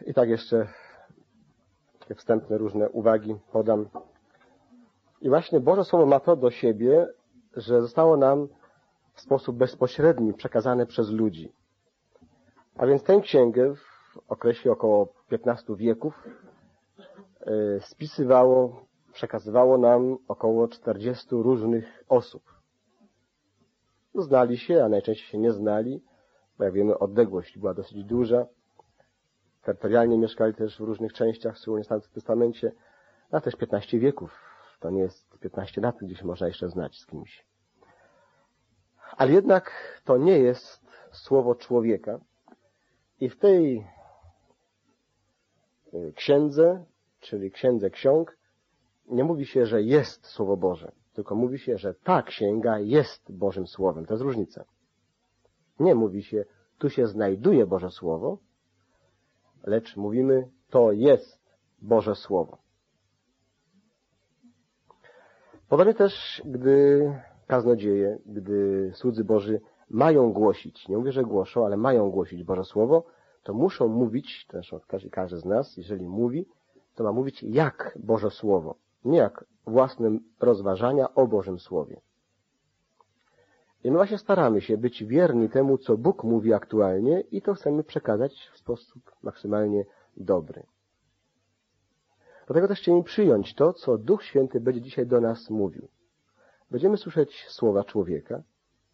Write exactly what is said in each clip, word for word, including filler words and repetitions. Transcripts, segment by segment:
I tak jeszcze takie wstępne różne uwagi podam. I właśnie Boże Słowo ma to do siebie, że zostało nam w sposób bezpośredni przekazane przez ludzi. A więc tę księgę w okresie około piętnastu wieków spisywało, przekazywało nam około czterdziestu różnych osób. Znali się, a najczęściej się nie znali, bo jak wiemy, odległość była dosyć duża. Terytorialnie mieszkali też w różnych częściach, szczególnie w Starym Testamencie, a też piętnaście wieków. To nie jest piętnaście lat, gdzie się można jeszcze znać z kimś. Ale jednak to nie jest słowo człowieka. I w tej księdze, czyli księdze ksiąg, nie mówi się, że jest Słowo Boże, tylko mówi się, że ta księga jest Bożym Słowem. To jest różnica. Nie mówi się, tu się znajduje Boże Słowo, lecz mówimy, to jest Boże Słowo. Podobnie też, gdy kaznodzieje, gdy słudzy Boży mają głosić, nie mówię, że głoszą, ale mają głosić Boże Słowo, to muszą mówić, to zresztą każdy, każdy z nas, jeżeli mówi, to ma mówić jak Boże Słowo, nie jak własne rozważania o Bożym Słowie. I my właśnie staramy się być wierni temu, co Bóg mówi aktualnie i to chcemy przekazać w sposób maksymalnie dobry. Dlatego też chcielibyśmy przyjąć to, co Duch Święty będzie dzisiaj do nas mówił. Będziemy słyszeć słowa człowieka,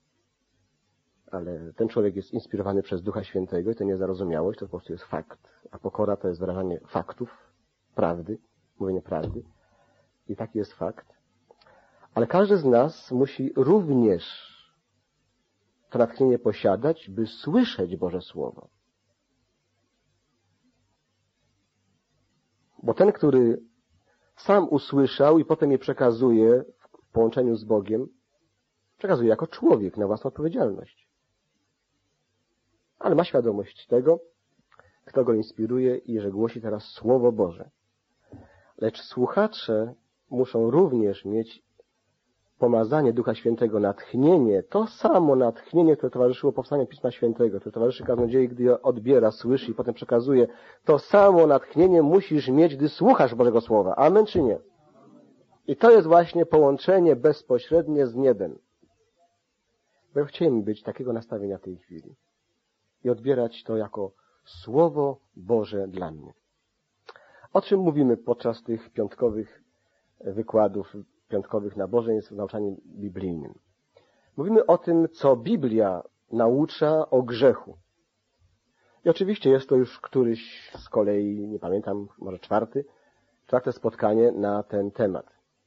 ale ten człowiek jest inspirowany przez Ducha Świętego i to nie zarozumiałość, to po prostu jest fakt. A pokora to jest wyrażanie faktów, prawdy, mówienie prawdy. I taki jest fakt. Ale każdy z nas musi również to natchnienie posiadać, by słyszeć Boże Słowo. Bo ten, który sam usłyszał i potem je przekazuje w połączeniu z Bogiem, przekazuje jako człowiek na własną odpowiedzialność. Ale ma świadomość tego, kto go inspiruje i że głosi teraz Słowo Boże. Lecz słuchacze muszą również mieć pomazanie Ducha Świętego, natchnienie, to samo natchnienie, które towarzyszyło powstaniu Pisma Świętego, które towarzyszy kaznodziei, gdy je odbiera, słyszy i potem przekazuje. To samo natchnienie musisz mieć, gdy słuchasz Bożego Słowa. Amen czy nie? I to jest właśnie połączenie bezpośrednie z niebem. Bo chcielibyśmy być takiego nastawienia w tej chwili i odbierać to jako Słowo Boże dla mnie. O czym mówimy podczas tych piątkowych wykładów, piątkowych nabożeństw w nauczaniu biblijnym? Mówimy o tym, co Biblia naucza o grzechu. I oczywiście jest to już któryś z kolei, nie pamiętam, może czwarty, czwarte spotkanie na ten temat.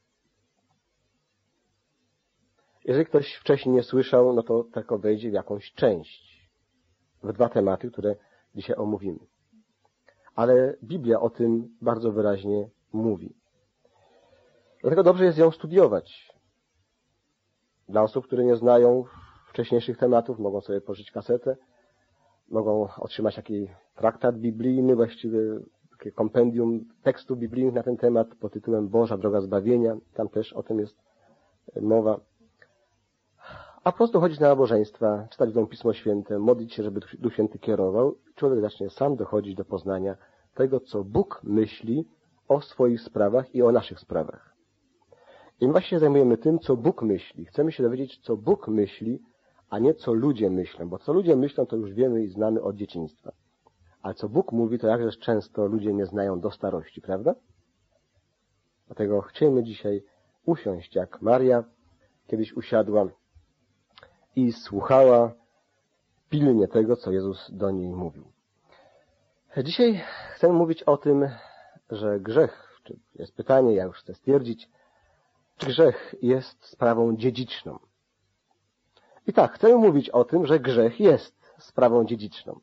Jeżeli ktoś wcześniej nie słyszał, no to tylko wejdzie w jakąś część, w dwa tematy, które dzisiaj omówimy. Ale Biblia o tym bardzo wyraźnie mówi. Dlatego dobrze jest ją studiować. Dla osób, które nie znają wcześniejszych tematów, mogą sobie pożyczyć kasetę, mogą otrzymać taki traktat biblijny, właściwie takie kompendium tekstów biblijnych na ten temat pod tytułem Boża droga zbawienia. Tam też o tym jest mowa. A po prostu chodzić na nabożeństwa, czytać w domu Pismo Święte, modlić się, żeby Duch Święty kierował. Człowiek zacznie sam dochodzić do poznania tego, co Bóg myśli o swoich sprawach i o naszych sprawach. I my właśnie zajmujemy tym, co Bóg myśli. Chcemy się dowiedzieć, co Bóg myśli, a nie co ludzie myślą. Bo co ludzie myślą, to już wiemy i znamy od dzieciństwa. Ale co Bóg mówi, to jakżeż często ludzie nie znają do starości, prawda? Dlatego chcielibyśmy dzisiaj usiąść, jak Maria kiedyś usiadła i słuchała pilnie tego, co Jezus do niej mówił. Dzisiaj chcemy mówić o tym, że grzech, czy jest pytanie, ja już chcę stwierdzić, czy grzech jest sprawą dziedziczną. I tak, chcemy mówić o tym, że grzech jest sprawą dziedziczną.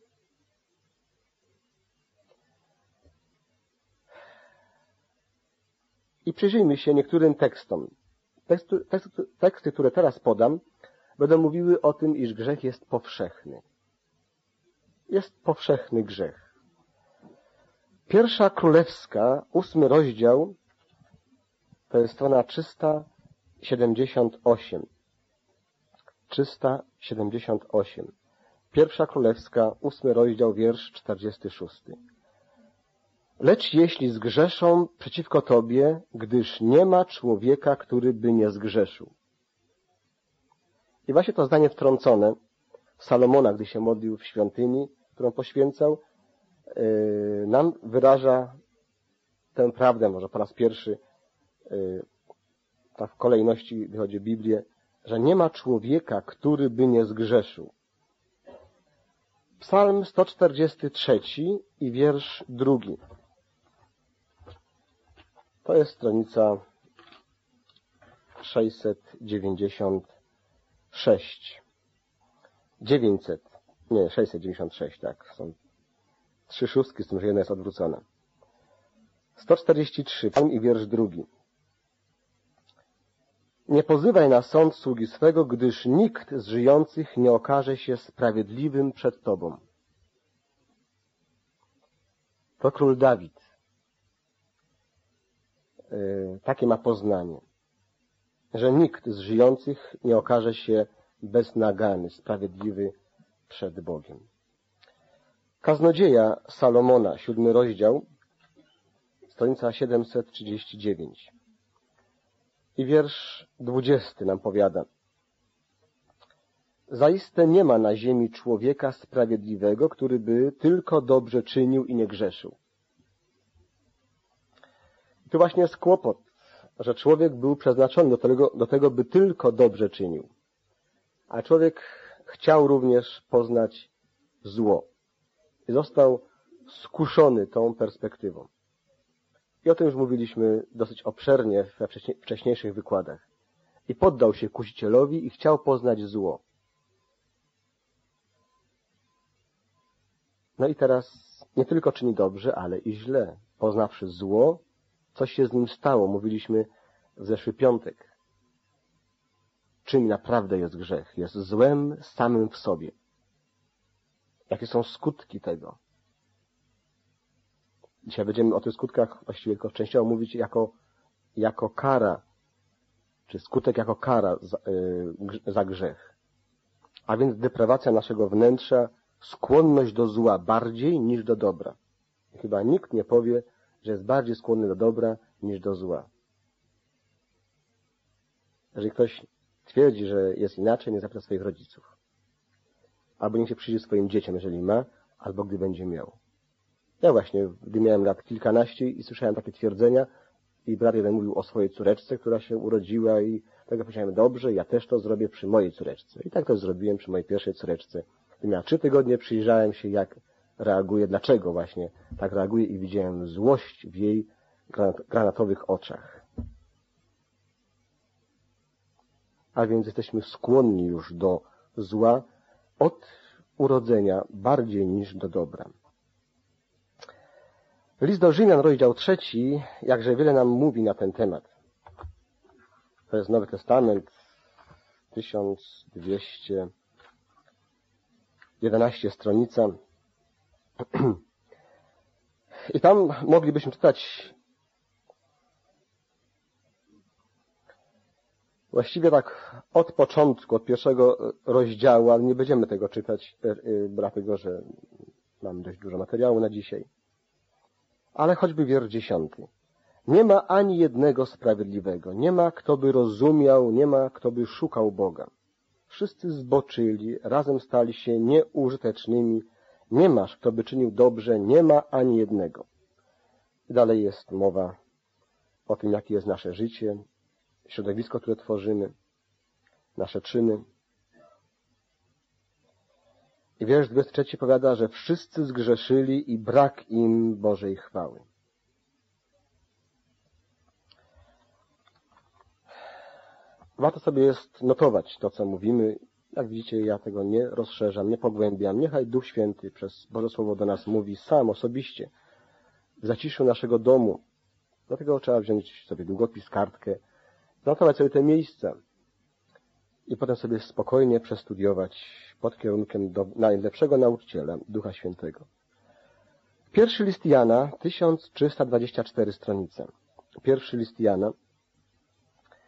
I przyjrzyjmy się niektórym tekstom. Teksty, teksty, teksty, które teraz podam, będą mówiły o tym, iż grzech jest powszechny. Jest powszechny grzech. Pierwsza Królewska, ósmy rozdział, to jest strona trzysta siedemdziesiąt osiem. trzysta siedemdziesiąt osiem. Pierwsza Królewska, ósmy rozdział, wiersz czterdziesty szósty. Lecz jeśli zgrzeszą przeciwko Tobie, gdyż nie ma człowieka, który by nie zgrzeszył. I właśnie to zdanie wtrącone Salomona, gdy się modlił w świątyni, którą poświęcał, yy, nam wyraża tę prawdę, może po raz pierwszy, yy, tak w kolejności wychodzi Biblię, że nie ma człowieka, który by nie zgrzeszył. Psalm sto czterdziesty trzeci i wiersz drugi. To jest stronica sześćset dziewięćdziesiąt sześć. dziewięćset. Nie, sześćset dziewięćdziesiąt sześć, tak. Są trzy szóstki, z tym, że jedna jest odwrócona. sto czterdzieści trzy, psalm i wiersz drugi. Nie pozywaj na sąd sługi swego, gdyż nikt z żyjących nie okaże się sprawiedliwym przed Tobą. To król Dawid. Yy, takie ma poznanie, że nikt z żyjących nie okaże się beznagany, sprawiedliwy przed Bogiem. Kaznodzieja Salomona, siódmy rozdział, stronica siedemset trzydzieści dziewięć. I wiersz dwudziesty nam powiada. Zaiste nie ma na ziemi człowieka sprawiedliwego, który by tylko dobrze czynił i nie grzeszył. I tu właśnie jest kłopot, że człowiek był przeznaczony do tego, do tego, by tylko dobrze czynił. A człowiek chciał również poznać zło. I został skuszony tą perspektywą. I o tym już mówiliśmy dosyć obszernie we wcześniejszych wykładach. I poddał się kusicielowi i chciał poznać zło. No i teraz nie tylko czyni dobrze, ale i źle. Poznawszy zło, coś się z nim stało. Mówiliśmy w zeszły piątek. Czym naprawdę jest grzech? Jest złem samym w sobie. Jakie są skutki tego? Dzisiaj będziemy o tych skutkach właściwie tylko częściowo mówić jako, jako kara, czy skutek jako kara za, yy, za grzech. A więc deprawacja naszego wnętrza, skłonność do zła bardziej niż do dobra. I chyba nikt nie powie, że jest bardziej skłonny do dobra niż do zła. Jeżeli ktoś twierdzi, że jest inaczej, nie zapyta swoich rodziców. Albo niech się przyjdzie swoim dzieciom, jeżeli ma, albo gdy będzie miał. Ja właśnie, gdy miałem lat kilkanaście i słyszałem takie twierdzenia i brat jeden mówił o swojej córeczce, która się urodziła i tak powiedziałem, dobrze, ja też to zrobię przy mojej córeczce. I tak to zrobiłem przy mojej pierwszej córeczce. Gdy miała trzy tygodnie, przyjrzałem się, jak reaguje, dlaczego właśnie tak reaguje i widziałem złość w jej granatowych oczach. A więc jesteśmy skłonni już do zła od urodzenia bardziej niż do dobra. List do Rzymian, rozdział trzeci, jakże wiele nam mówi na ten temat. To jest Nowy Testament, tysiąc dwieście jedenaście stronica. I tam moglibyśmy czytać właściwie tak od początku, od pierwszego rozdziału, ale nie będziemy tego czytać, dlatego że mam dość dużo materiału na dzisiaj. Ale choćby wiersz dziesiąty. Nie ma ani jednego sprawiedliwego, nie ma kto by rozumiał, nie ma kto by szukał Boga. Wszyscy zboczyli, razem stali się nieużytecznymi, nie masz kto by czynił dobrze, nie ma ani jednego. I dalej jest mowa o tym, jakie jest nasze życie, środowisko, które tworzymy, nasze czyny. I wiersz dwudziesty trzeci powiada, że wszyscy zgrzeszyli i brak im Bożej chwały. Warto sobie jest notować to, co mówimy. Jak widzicie, ja tego nie rozszerzam, nie pogłębiam. Niechaj Duch Święty przez Boże Słowo do nas mówi sam, osobiście, w zaciszu naszego domu. Dlatego trzeba wziąć sobie długopis, kartkę, zanotować sobie te miejsca i potem sobie spokojnie przestudiować pod kierunkiem do najlepszego nauczyciela, Ducha Świętego. Pierwszy list Jana, tysiąc trzysta dwadzieścia cztery stronice. Pierwszy list Jana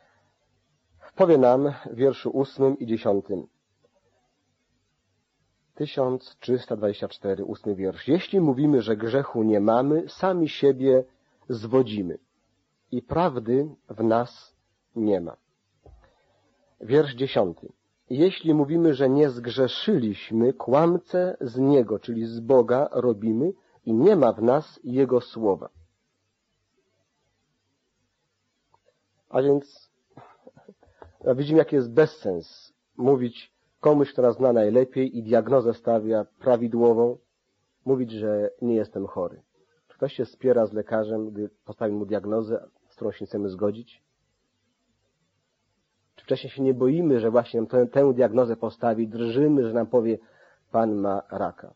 powie nam w wierszu ósmym i dziesiątym. tysiąc trzysta dwadzieścia cztery, ósmy wiersz. Jeśli mówimy, że grzechu nie mamy, sami siebie zwodzimy i prawdy w nas nie ma. Wiersz dziesiąty. Jeśli mówimy, że nie zgrzeszyliśmy, kłamcę z Niego, czyli z Boga, robimy i nie ma w nas Jego słowa. A więc widzimy, jaki jest bezsens mówić komuś, kto nas zna najlepiej i diagnozę stawia prawidłową, mówić, że nie jestem chory. Czy ktoś się spiera z lekarzem, gdy postawi mu diagnozę, z którą się nie chcemy zgodzić? Czy wcześniej się nie boimy, że właśnie tę, tę diagnozę postawi, drżymy, że nam powie, pan ma raka.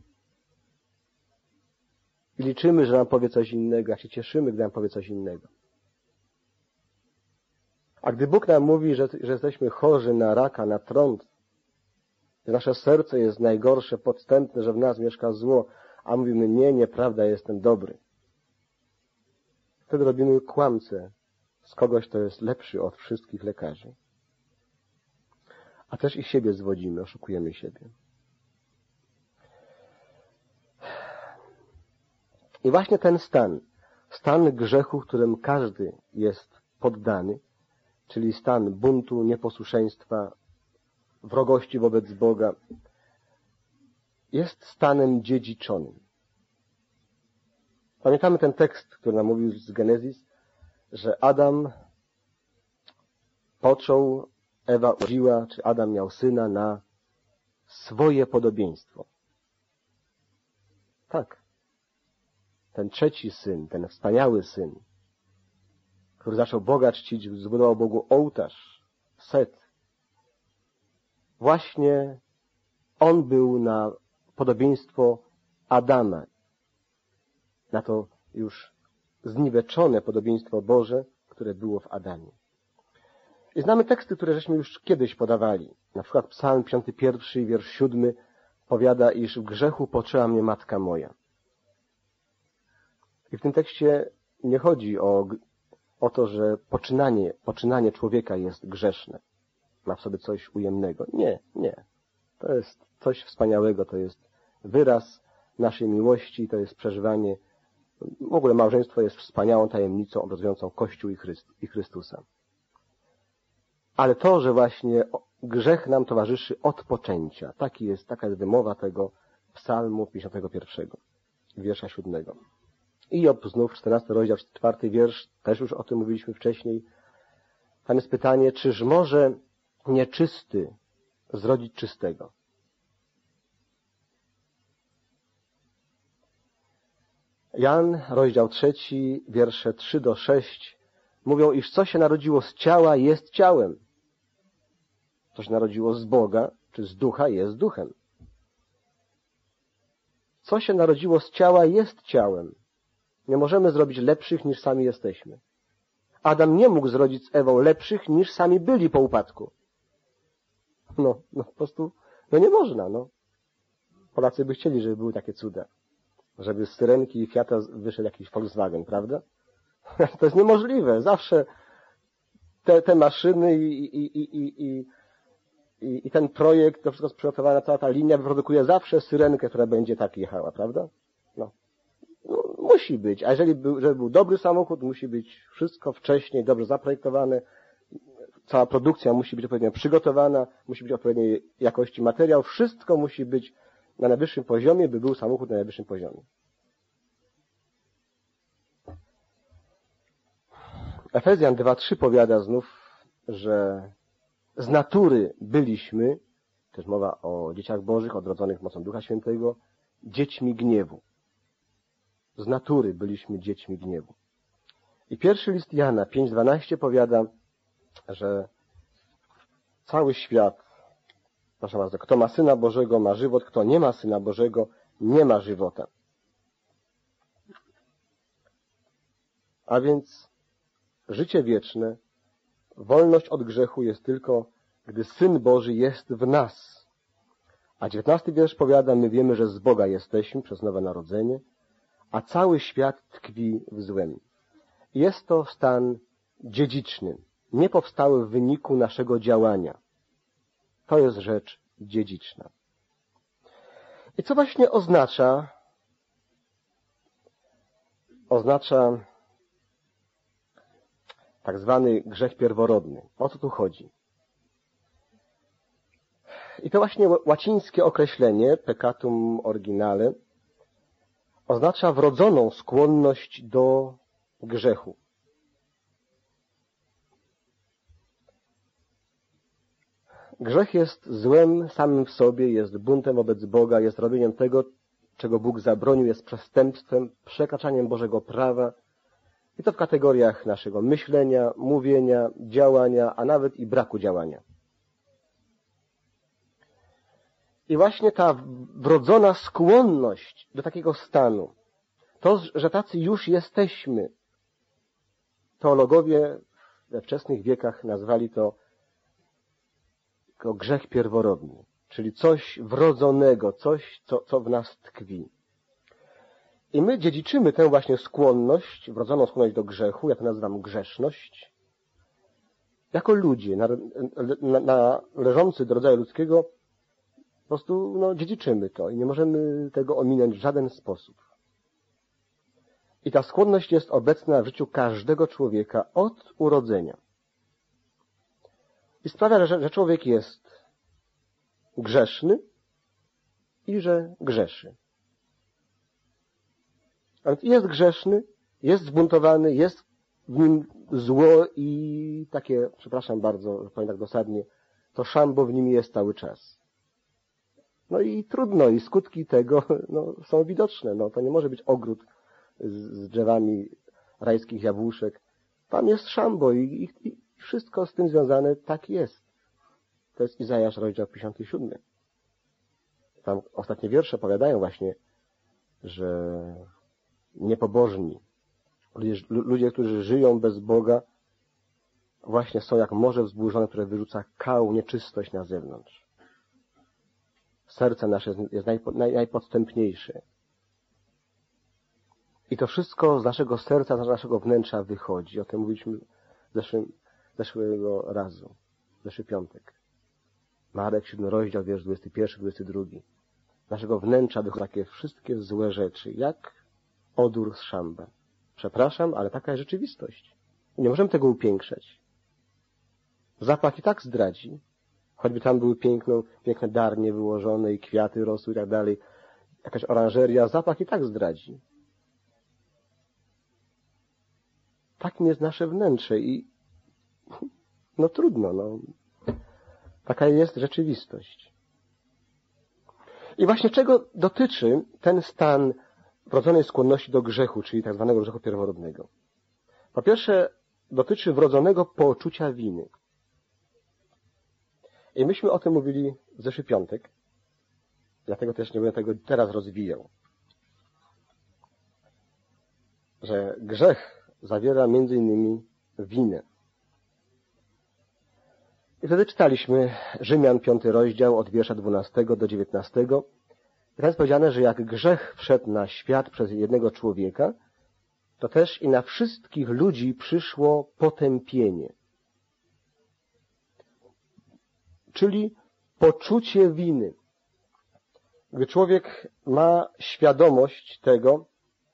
I liczymy, że nam powie coś innego, a się cieszymy, gdy nam powie coś innego. A gdy Bóg nam mówi, że, że jesteśmy chorzy na raka, na trąd, że nasze serce jest najgorsze, podstępne, że w nas mieszka zło, a mówimy, nie, nieprawda, jestem dobry. Wtedy robimy kłamcę z kogoś, kto jest lepszy od wszystkich lekarzy. A też i siebie zwodzimy, oszukujemy siebie. I właśnie ten stan, stan grzechu, którym każdy jest poddany, czyli stan buntu, nieposłuszeństwa, wrogości wobec Boga, jest stanem dziedziczonym. Pamiętamy ten tekst, który nam mówił z Genezis, że Adam począł, Ewa urodziła, czy Adam miał syna na swoje podobieństwo. Tak. Ten trzeci syn, ten wspaniały syn, który zaczął Boga czcić, zbudował Bogu ołtarz, Set. Właśnie on był na podobieństwo Adama, na to już zniweczone podobieństwo Boże, które było w Adamie. I znamy teksty, które żeśmy już kiedyś podawali. Na przykład Psalm piąty pierwszy, wiersz siódmy powiada, iż w grzechu poczęła mnie matka moja. I w tym tekście nie chodzi o, o to, że poczynanie, poczynanie człowieka jest grzeszne. Ma w sobie coś ujemnego. Nie, nie. To jest coś wspaniałego, to jest wyraz naszej miłości, to jest przeżywanie. W ogóle małżeństwo jest wspaniałą tajemnicą obrazującą Kościół i, Chryst, i Chrystusa. Ale to, że właśnie grzech nam towarzyszy od poczęcia, taki jest, taka jest wymowa tego psalmu pięćdziesiątego pierwszego, wiersza siódmego. I Job znów, czternasty rozdział, czwarty wiersz, też już o tym mówiliśmy wcześniej. Tam jest pytanie, czyż może nieczysty zrodzić czystego? Jan, rozdział trzeci, wiersze trzy do sześć mówią, iż co się narodziło z ciała, jest ciałem. Co się narodziło z Boga, czy z ducha, jest duchem. Co się narodziło z ciała, jest ciałem. Nie możemy zrobić lepszych, niż sami jesteśmy. Adam nie mógł zrodzić z Ewą lepszych, niż sami byli po upadku. No, no po prostu, no nie można, no. Polacy by chcieli, żeby były takie cuda. Żeby z Syrenki i Fiata wyszedł jakiś Volkswagen, prawda? To jest niemożliwe. Zawsze te, te maszyny i, i, i, i, i, i, i ten projekt, to wszystko jest przygotowana, cała ta linia wyprodukuje zawsze Syrenkę, która będzie tak jechała, prawda? No. No, musi być. A jeżeli był, żeby był dobry samochód, musi być wszystko wcześniej dobrze zaprojektowane. Cała produkcja musi być odpowiednio przygotowana, musi być odpowiedniej jakości materiał. Wszystko musi być na najwyższym poziomie, by był samochód na najwyższym poziomie. Efezjan dwa trzy powiada znów, że z natury byliśmy, też mowa o dzieciach bożych, odrodzonych mocą Ducha Świętego, dziećmi gniewu. Z natury byliśmy dziećmi gniewu. I pierwszy list Jana pięć dwanaście powiada, że cały świat, proszę bardzo, kto ma Syna Bożego, ma żywot, kto nie ma Syna Bożego, nie ma żywota. A więc życie wieczne, wolność od grzechu jest tylko, gdy Syn Boży jest w nas. A dziewiętnasty wiersz powiada, my wiemy, że z Boga jesteśmy przez nowe narodzenie, a cały świat tkwi w złem. Jest to stan dziedziczny, nie powstały w wyniku naszego działania. To jest rzecz dziedziczna. I co właśnie oznacza, oznacza tak zwany grzech pierworodny? O co tu chodzi? I to właśnie łacińskie określenie, peccatum originale, oznacza wrodzoną skłonność do grzechu. Grzech jest złem samym w sobie, jest buntem wobec Boga, jest robieniem tego, czego Bóg zabronił, jest przestępstwem, przekraczaniem Bożego prawa. I to w kategoriach naszego myślenia, mówienia, działania, a nawet i braku działania. I właśnie ta wrodzona skłonność do takiego stanu, to, że tacy już jesteśmy, teologowie we wczesnych wiekach nazwali to jako grzech pierworodny, czyli coś wrodzonego, coś, co, co w nas tkwi. I my dziedziczymy tę właśnie skłonność, wrodzoną skłonność do grzechu, ja to nazywam grzeszność, jako ludzie należący do rodzaju ludzkiego, po prostu no, dziedziczymy to i nie możemy tego ominąć w żaden sposób. I ta skłonność jest obecna w życiu każdego człowieka od urodzenia. I sprawia, że, że człowiek jest grzeszny i że grzeszy. A więc jest grzeszny, jest zbuntowany, jest w nim zło i takie, przepraszam bardzo, że powiem tak dosadnie, to szambo w nim jest cały czas. No i trudno, i skutki tego no, są widoczne. No, to nie może być ogród z, z drzewami rajskich jabłuszek. Tam jest szambo i, i, i wszystko z tym związane tak jest. To jest Izajasz, rozdział pięćdziesiąty siódmy. Tam ostatnie wiersze powiadają właśnie, że niepobożni, ludzie, ludzie, którzy żyją bez Boga, właśnie są jak morze wzburzone, które wyrzuca kał, nieczystość na zewnątrz. Serce nasze jest najpo, naj, najpodstępniejsze. I to wszystko z naszego serca, z naszego wnętrza wychodzi. O tym mówiliśmy zeszłym, zeszłego razu, zeszły piątek. Marek, siódmy rozdział, wiersz dwudziesty pierwszy, dwudziesty drugi. Z naszego wnętrza wychodzą takie wszystkie złe rzeczy, jak odór z szamba. Przepraszam, ale taka jest rzeczywistość. I nie możemy tego upiększać. Zapach i tak zdradzi. Choćby tam były piękną, piękne darnie wyłożone i kwiaty rosły i tak dalej. Jakaś oranżeria, zapach i tak zdradzi. Takim jest nasze wnętrze i no trudno, no. Taka jest rzeczywistość. I właśnie czego dotyczy ten stan wrodzonej skłonności do grzechu, czyli tak zwanego grzechu pierworodnego? Po pierwsze, dotyczy wrodzonego poczucia winy. I myśmy o tym mówili w zeszły piątek, dlatego też nie będę tego teraz rozwijał. Że grzech zawiera między innymi winę. I wtedy czytaliśmy Rzymian piąty rozdział od wiersza dwunastego do dziewiętnastego. I tam jest powiedziane, że jak grzech wszedł na świat przez jednego człowieka, to też i na wszystkich ludzi przyszło potępienie. Czyli poczucie winy. Gdy człowiek ma świadomość tego,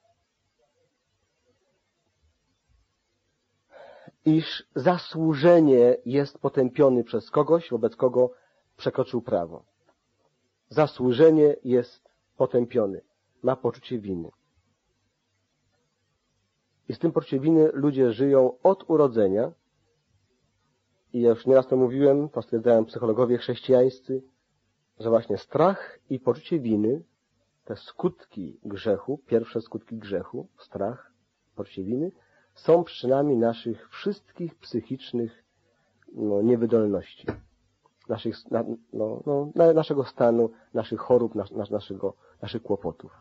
iż zasłużenie jest potępiony przez kogoś, wobec kogo przekroczył prawo. Zasłużenie jest potępiony. Ma poczucie winy. I z tym poczuciem winy ludzie żyją od urodzenia. I ja już nieraz to mówiłem, to stwierdzają psychologowie chrześcijańscy, że właśnie strach i poczucie winy, te skutki grzechu, pierwsze skutki grzechu, strach, poczucie winy, są przyczynami naszych wszystkich psychicznych no, niewydolności, naszych, na, no, no, naszego stanu, naszych chorób, nas, nas, naszego, naszych kłopotów.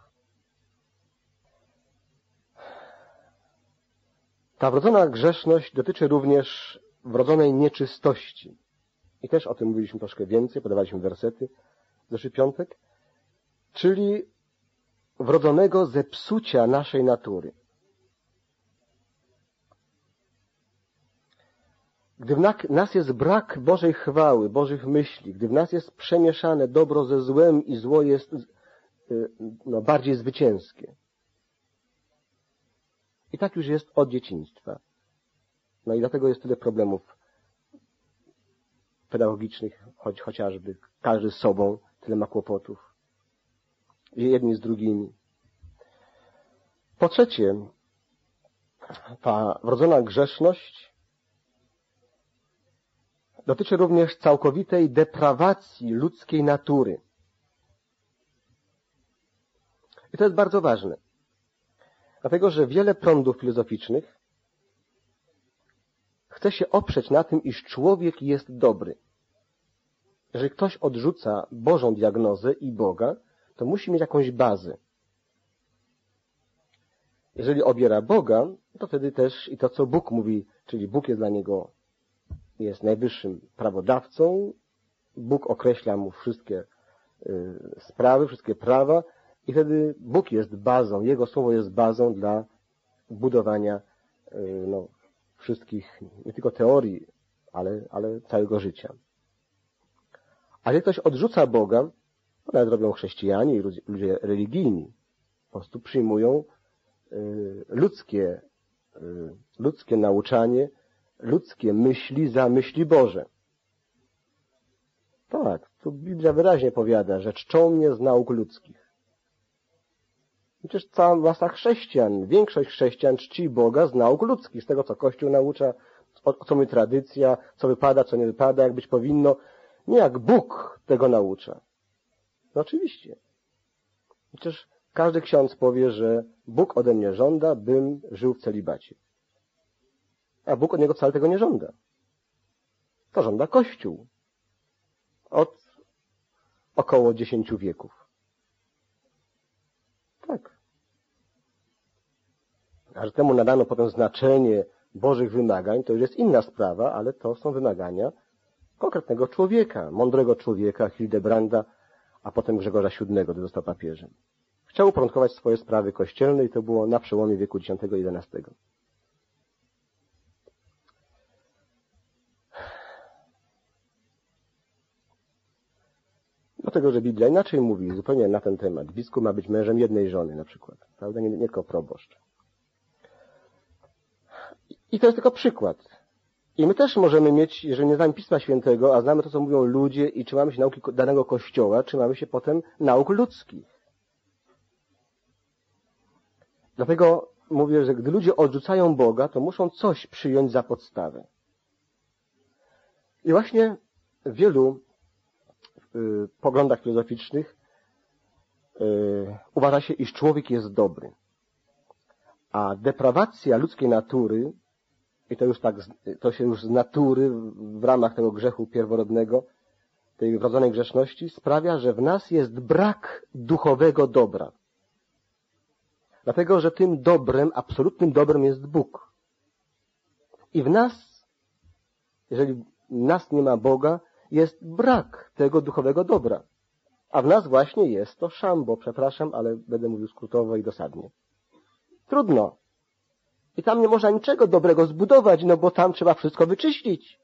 Ta wrodzona grzeszność dotyczy również wrodzonej nieczystości. I też o tym mówiliśmy troszkę więcej, podawaliśmy wersety w zeszły piątek, czyli wrodzonego zepsucia naszej natury. Gdy w nas jest brak Bożej chwały, Bożych myśli, gdy w nas jest przemieszane dobro ze złem i zło jest no, bardziej zwycięskie. I tak już jest od dzieciństwa. No i dlatego jest tyle problemów pedagogicznych, choć, chociażby każdy z sobą tyle ma kłopotów. Jedni z drugimi. Po trzecie, ta wrodzona grzeszność dotyczy również całkowitej deprawacji ludzkiej natury. I to jest bardzo ważne. Dlatego, że wiele prądów filozoficznych chce się oprzeć na tym, iż człowiek jest dobry. Jeżeli ktoś odrzuca Bożą diagnozę i Boga, to musi mieć jakąś bazę. Jeżeli obiera Boga, to wtedy też i to, co Bóg mówi, czyli Bóg jest dla niego jest najwyższym prawodawcą, Bóg określa mu wszystkie y, sprawy, wszystkie prawa i wtedy Bóg jest bazą, Jego słowo jest bazą dla budowania y, no, wszystkich, nie tylko teorii, ale, ale całego życia. A jeżeli ktoś odrzuca Boga, to nawet robią chrześcijanie i ludzie, ludzie religijni, po prostu przyjmują y, ludzkie, y, ludzkie nauczanie, ludzkie myśli za myśli Boże. Tak, tu Biblia wyraźnie powiada, że czczą mnie z nauk ludzkich. Przecież cała masa chrześcijan, większość chrześcijan czci Boga z nauk ludzkich, z tego, co Kościół naucza, o co mówi tradycja, co wypada, co nie wypada, jak być powinno. Nie jak Bóg tego naucza. No oczywiście. Przecież każdy ksiądz powie, że Bóg ode mnie żąda, bym żył w celibacie. A Bóg od niego wcale tego nie żąda. To żąda Kościół. Od około dziesięciu wieków. Tak. A że temu nadano potem znaczenie Bożych wymagań, to już jest inna sprawa, ale to są wymagania konkretnego człowieka, mądrego człowieka, Hildebranda, a potem Grzegorza siódmego, gdy został papieżem. Chciał uporządkować swoje sprawy kościelne i to było na przełomie wieku dziesiątego i jedenastego. Dlatego, że Biblia inaczej mówi zupełnie na ten temat. Biskup ma być mężem jednej żony na przykład. Prawda? Nie, nie tylko proboszcz. I to jest tylko przykład. I my też możemy mieć, jeżeli nie znamy Pisma Świętego, a znamy to, co mówią ludzie i trzymamy się nauki danego Kościoła, trzymamy się potem nauk ludzkich. Dlatego mówię, że gdy ludzie odrzucają Boga, to muszą coś przyjąć za podstawę. I właśnie w wielu y, poglądach filozoficznych y, uważa się, iż człowiek jest dobry. A deprawacja ludzkiej natury, i to już tak, to się już z natury w ramach tego grzechu pierworodnego, tej wrodzonej grzeszności, sprawia, że w nas jest brak duchowego dobra. Dlatego, że tym dobrem, absolutnym dobrem jest Bóg. I w nas, jeżeli w nas nie ma Boga, jest brak tego duchowego dobra. A w nas właśnie jest to szambo, przepraszam, ale będę mówił skrótowo i dosadnie. Trudno. I tam nie można niczego dobrego zbudować, no bo tam trzeba wszystko wyczyścić.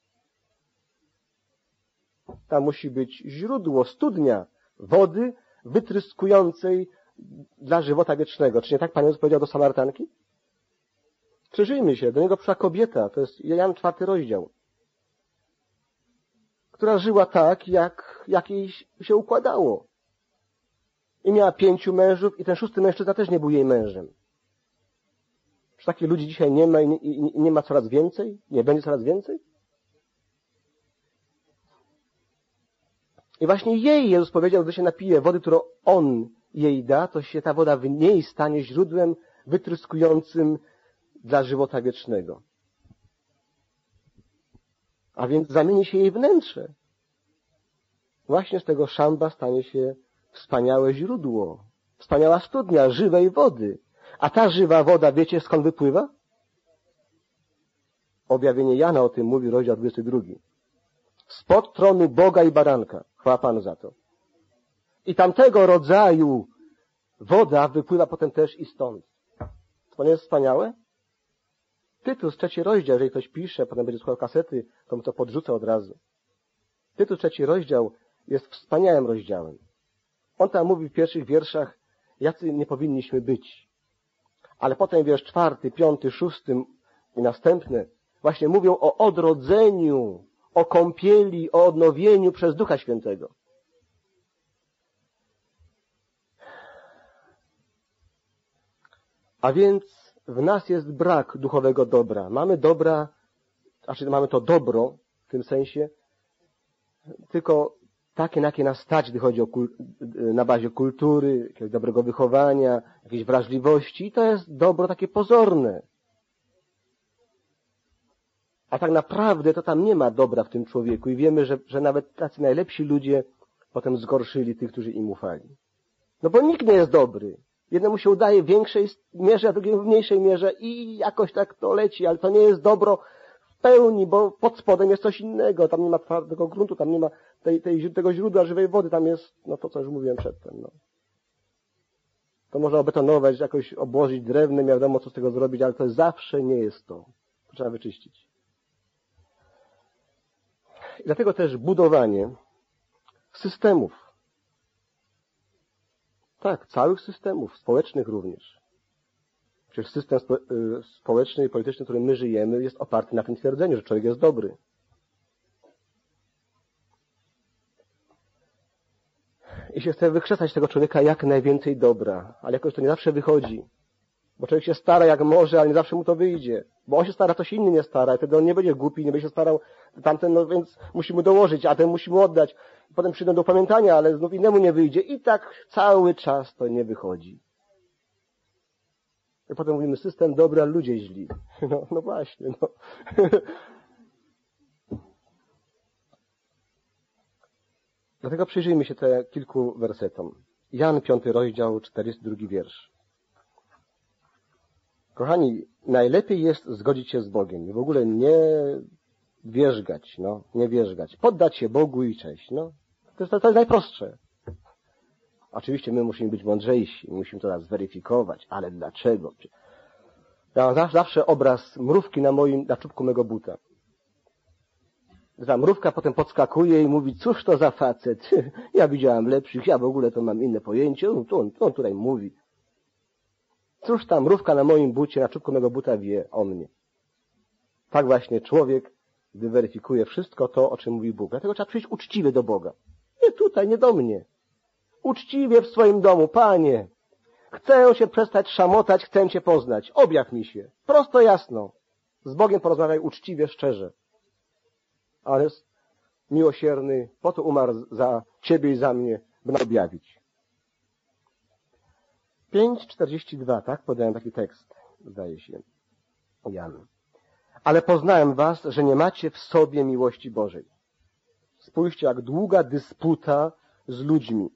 Tam musi być źródło, studnia wody wytryskującej dla żywota wiecznego. Czy nie tak Pan Jezus powiedział do Samarytanki? Krzyżyjmy się. Do niego przyszła kobieta, to jest Jan czwarty rozdział, która żyła tak, jak, jak jej się układało. I miała pięciu mężów i ten szósty mężczyzna też nie był jej mężem. Czy takich ludzi dzisiaj nie ma i nie, i nie ma coraz więcej? Nie będzie coraz więcej? I właśnie jej Jezus powiedział, gdy się napije wody, którą On jej da, to się ta woda w niej stanie źródłem wytryskującym dla żywota wiecznego. A więc zamieni się jej wnętrze. Właśnie z tego szamba stanie się wspaniałe źródło, wspaniała studnia żywej wody. A ta żywa woda, wiecie skąd wypływa? Objawienie Jana o tym mówi, rozdział dwudziesty drugi. Spod tronu Boga i Baranka. Chwała Panu za to. I tamtego rodzaju woda wypływa potem też i stąd. To nie jest wspaniałe? Tytus, trzeci rozdział, jeżeli ktoś pisze, potem będzie słuchał kasety, to mu to podrzuca od razu. Tytus, trzeci rozdział jest wspaniałym rozdziałem. On tam mówi w pierwszych wierszach, jacy nie powinniśmy być. Ale potem wiersz czwarty, piąty, szósty i następne właśnie mówią o odrodzeniu, o kąpieli, o odnowieniu przez Ducha Świętego. A więc w nas jest brak duchowego dobra. Mamy dobra, znaczy mamy to dobro w tym sensie, tylko takie, na jakie nas stać, gdy chodzi o kul- na bazie kultury, jakiegoś dobrego wychowania, jakiejś wrażliwości. I to jest dobro takie pozorne. A tak naprawdę to tam nie ma dobra w tym człowieku i wiemy, że, że nawet tacy najlepsi ludzie potem zgorszyli tych, którzy im ufali. No bo nikt nie jest dobry. Jednemu się udaje w większej mierze, a drugiemu w mniejszej mierze i jakoś tak to leci, ale to nie jest dobro w pełni, bo pod spodem jest coś innego. Tam nie ma twardego gruntu, tam nie ma tej, tej, tego źródła żywej wody, tam jest, no to co już mówiłem przedtem. No. To można obetonować, jakoś obłożyć drewnem, nie wiadomo co z tego zrobić, ale to zawsze nie jest to. To trzeba wyczyścić. I dlatego też budowanie systemów. Tak, całych systemów, społecznych również. Przecież system spo, y, społeczny i polityczny, w którym my żyjemy, jest oparty na tym twierdzeniu, że człowiek jest dobry. I się chce wykrzesać z tego człowieka jak najwięcej dobra, ale jakoś to nie zawsze wychodzi. Bo człowiek się stara jak może, ale nie zawsze mu to wyjdzie. Bo on się stara, to się inny nie stara. I wtedy on nie będzie głupi, nie będzie się starał tamten, no więc musi mu dołożyć, a ten musi mu oddać. Potem przyjdą do upamiętania, ale znów innemu nie wyjdzie. I tak cały czas to nie wychodzi. I potem mówimy, system dobry, a ludzie źli. No, no właśnie, no. Dlatego przyjrzyjmy się te kilku wersetom. Jan, piąty rozdział, czterdziesty drugi wiersz. Kochani, najlepiej jest zgodzić się z Bogiem i w ogóle nie wierzgać, no, nie wierzgać. Poddać się Bogu i cześć, no. To jest, to jest najprostsze. Oczywiście my musimy być mądrzejsi, musimy to raz zweryfikować, ale dlaczego? Ja mam zawsze obraz mrówki na moim, na czubku mego buta. Ta mrówka potem podskakuje i mówi, cóż to za facet? Ja widziałam lepszych, ja w ogóle to mam inne pojęcie. On, on, on tutaj mówi. Cóż ta mrówka na moim bucie, na czubku mego buta wie o mnie? Tak właśnie człowiek, gdy weryfikuje wszystko to, o czym mówi Bóg. Dlatego trzeba przyjść uczciwie do Boga. Nie tutaj, nie do mnie. Uczciwie w swoim domu. Panie, chcę się przestać szamotać, chcę Cię poznać. Objaw mi się. Prosto, jasno. Z Bogiem porozmawiaj uczciwie, szczerze. Ale miłosierny, po to umarł za Ciebie i za mnie, by nam objawić. pięć czterdzieści dwa, tak? Podałem taki tekst, zdaje się, Jan. Ale poznałem was, że nie macie w sobie miłości Bożej. Spójrzcie, jak długa dysputa z ludźmi.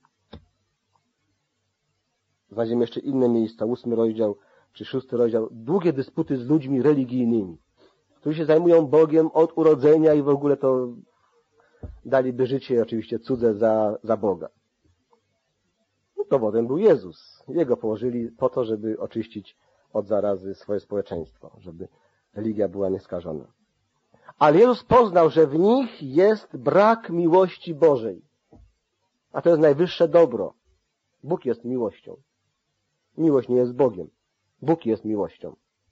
Znajdziemy jeszcze inne miejsca, ósmy rozdział, czy szósty rozdział. Długie dysputy z ludźmi religijnymi, którzy się zajmują Bogiem od urodzenia i w ogóle to daliby życie oczywiście cudze za, za Boga. Dowodem był Jezus. Jego położyli po to, żeby oczyścić od zarazy swoje społeczeństwo, żeby religia była nieskażona. Ale Jezus poznał, że w nich jest brak miłości Bożej. A to jest najwyższe dobro. Bóg jest miłością. Miłość nie jest Bogiem. Bóg jest miłością.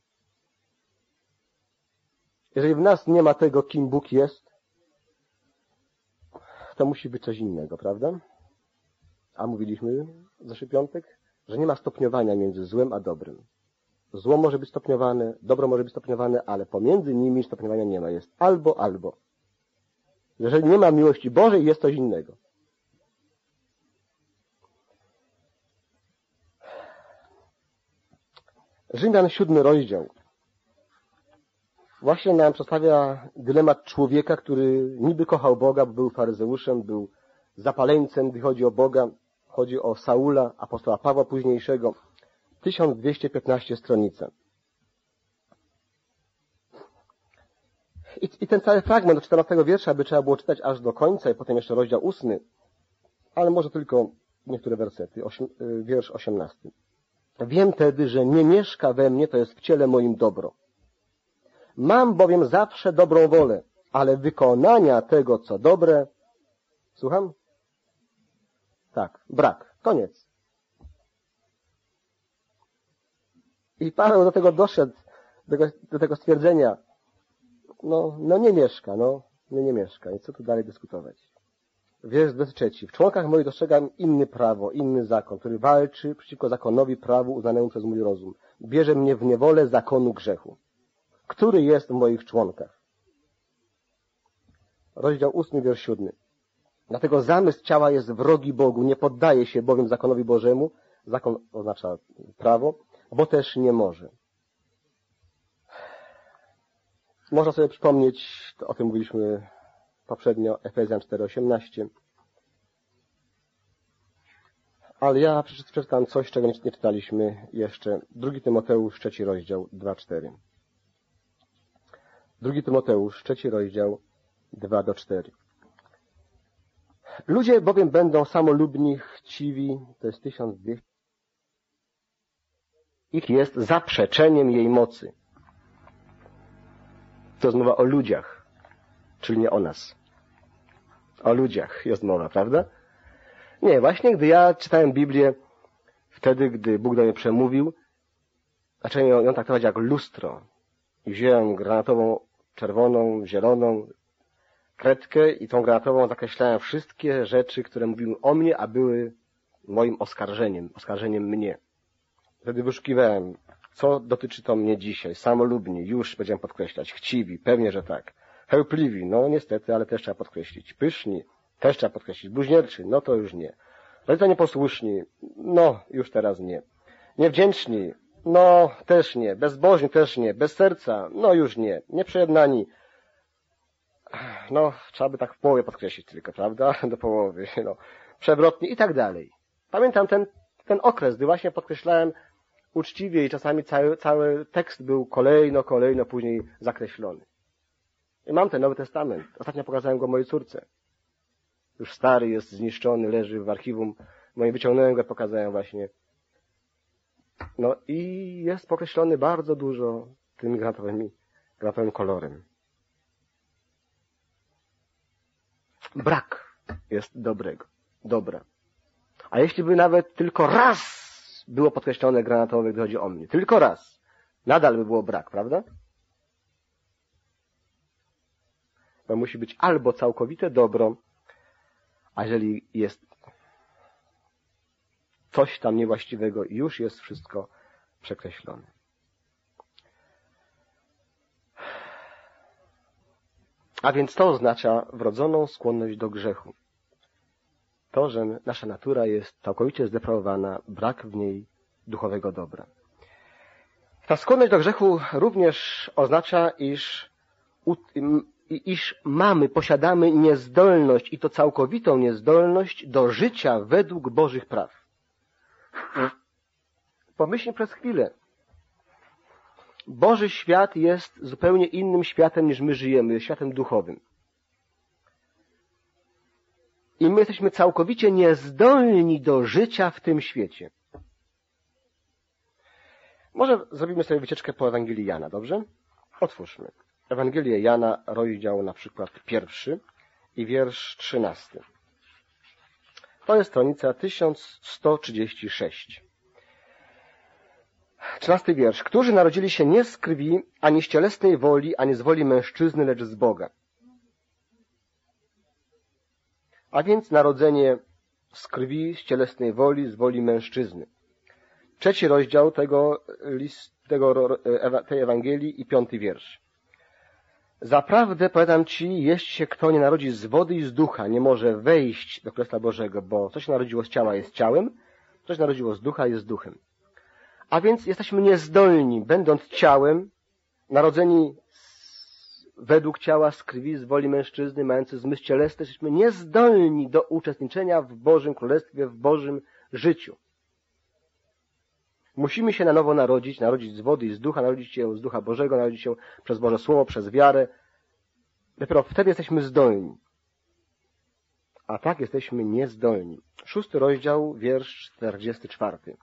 Jeżeli w nas nie ma tego, kim Bóg jest, to musi być coś innego, prawda? A mówiliśmy w zeszły piątek, że nie ma stopniowania między złem a dobrym. Zło może być stopniowane, dobro może być stopniowane, ale pomiędzy nimi stopniowania nie ma. Jest albo, albo. Jeżeli nie ma miłości Bożej, jest coś innego. Rzymian, siódmy rozdział. Właśnie nam przedstawia dylemat człowieka, który niby kochał Boga, bo był faryzeuszem, był zapaleńcem, gdy chodzi o Boga. Chodzi o Saula, apostoła Pawła późniejszego. tysiąc dwieście piętnaście stronica. I, I ten cały fragment do czternastego wiersza by trzeba było czytać aż do końca i potem jeszcze rozdział ósmy, ale może tylko niektóre wersety. Osiem, wiersz osiemnasty. Wiem tedy, że nie mieszka we mnie, to jest w ciele moim dobro. Mam bowiem zawsze dobrą wolę, ale wykonania tego, co dobre, słucham? Tak, brak. Koniec. I Paweł do tego doszedł, do tego, do tego stwierdzenia. No, no nie mieszka, no, no nie mieszka. I co tu dalej dyskutować? Wiersz dwudziesty trzeci. W członkach moich dostrzegam inny prawo, inny zakon, który walczy przeciwko zakonowi, prawu uznanemu przez mój rozum. Bierze mnie w niewolę zakonu grzechu, który jest w moich członkach. Rozdział ósmy, wiersz siódmy. Dlatego zamysł ciała jest wrogi Bogu, nie poddaje się bowiem zakonowi Bożemu, zakon oznacza prawo, bo też nie może. Można sobie przypomnieć, o tym mówiliśmy poprzednio, Efezjan cztery osiemnaście. Ale ja przeczytam coś, czego nie czytaliśmy jeszcze. Drugi Tymoteusz, trzeci rozdział, dwa cztery. Drugi Tymoteusz, trzeci rozdział, dwa do cztery. Ludzie bowiem będą samolubni, chciwi, to jest tysiąc dwieście. Ich jest zaprzeczeniem jej mocy. To jest mowa o ludziach, czyli nie o nas. O ludziach jest mowa, prawda? Nie, właśnie gdy ja czytałem Biblię, wtedy, gdy Bóg do mnie przemówił, zacząłem ją, ją traktować jak lustro. I wziąłem granatową, czerwoną, zieloną kredkę i tą granatową zakreślałem wszystkie rzeczy, które mówiły o mnie, a były moim oskarżeniem, oskarżeniem mnie. Wtedy wyszukiwałem, co dotyczy to mnie dzisiaj. Samolubni, już będziemy podkreślać. Chciwi, pewnie, że tak. Chełpliwi, no niestety, ale też trzeba podkreślić. Pyszni, też trzeba podkreślić. Bluźnierczy, no to już nie. Rodzice nieposłuszni, no już teraz nie. Niewdzięczni, no też nie. Bezbożni też nie. Bez serca, no już nie. Nieprzejednani, no trzeba by tak w połowie podkreślić tylko, prawda? Do połowy, no. Przewrotni i tak dalej. Pamiętam ten, ten okres, gdy właśnie podkreślałem uczciwie i czasami cały, cały tekst był kolejno, kolejno później zakreślony. I mam ten Nowy Testament. Ostatnio pokazałem go mojej córce. Już stary, jest zniszczony, leży w archiwum. Moim wyciągnąłem go, pokazałem właśnie. No i jest pokreślony bardzo dużo tymi granatowymi, granatowym kolorem. Brak jest dobrego, dobra. A jeśli by nawet tylko raz było podkreślone granatowe, gdy chodzi o mnie, tylko raz, nadal by było brak, prawda? Bo musi być albo całkowite dobro, a jeżeli jest coś tam niewłaściwego, już jest wszystko przekreślone. A więc to oznacza wrodzoną skłonność do grzechu. To, że nasza natura jest całkowicie zdeprawowana, brak w niej duchowego dobra. Ta skłonność do grzechu również oznacza, iż, iż mamy, posiadamy niezdolność, i to całkowitą niezdolność do życia według Bożych praw. Pomyślmy przez chwilę. Boży świat jest zupełnie innym światem, niż my żyjemy, jest światem duchowym. I my jesteśmy całkowicie niezdolni do życia w tym świecie. Może zrobimy sobie wycieczkę po Ewangelii Jana, dobrze? Otwórzmy. Ewangelię Jana, rozdział na przykład pierwszy i wiersz trzynasty. To jest stronica tysiąc sto trzydzieści sześć. Trzynasty wiersz. Którzy narodzili się nie z krwi, ani z cielesnej woli, ani z woli mężczyzny, lecz z Boga. A więc narodzenie z krwi, z cielesnej woli, z woli mężczyzny. Trzeci rozdział tego, list, tego, tej Ewangelii i piąty wiersz. Zaprawdę powiadam ci, jeśli się kto nie narodzi z wody i z ducha, nie może wejść do Królestwa Bożego, bo co się narodziło z ciała jest ciałem, co się narodziło z ducha jest duchem. A więc jesteśmy niezdolni, będąc ciałem, narodzeni według ciała, z krwi, z woli mężczyzny, mający zmysł cielesny, jesteśmy niezdolni do uczestniczenia w Bożym Królestwie, w Bożym życiu. Musimy się na nowo narodzić, narodzić z wody i z ducha, narodzić się z ducha Bożego, narodzić się przez Boże Słowo, przez wiarę. Dopiero wtedy jesteśmy zdolni. A tak jesteśmy niezdolni. Szósty rozdział, wiersz czterdziesty czwarty.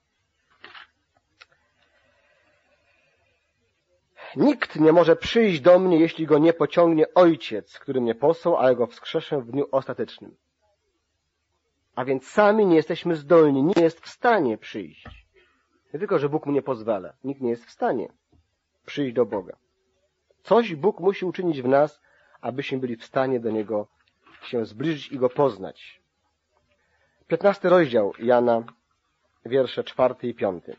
Nikt nie może przyjść do mnie, jeśli go nie pociągnie Ojciec, który mnie posłał, a ja go wskrzeszę w dniu ostatecznym. A więc sami nie jesteśmy zdolni, nie jest w stanie przyjść. Nie tylko, że Bóg mu nie pozwala. Nikt nie jest w stanie przyjść do Boga. Coś Bóg musi uczynić w nas, abyśmy byli w stanie do Niego się zbliżyć i Go poznać. Piętnasty rozdział Jana, wiersze czwarty i piąty.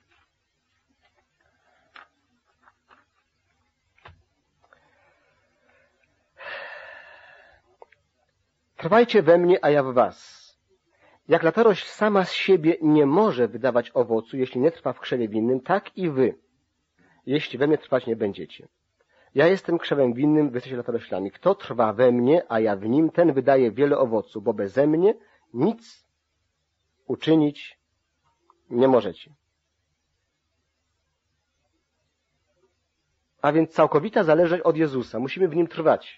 Trwajcie we mnie, a ja w was. Jak latorość sama z siebie nie może wydawać owocu, jeśli nie trwa w krzewie winnym, tak i wy, jeśli we mnie trwać nie będziecie. Ja jestem krzewem winnym, wy jesteście latoroślami. Kto trwa we mnie, a ja w nim, ten wydaje wiele owocu, bo beze mnie nic uczynić nie możecie. A więc całkowita zależność od Jezusa. Musimy w Nim trwać.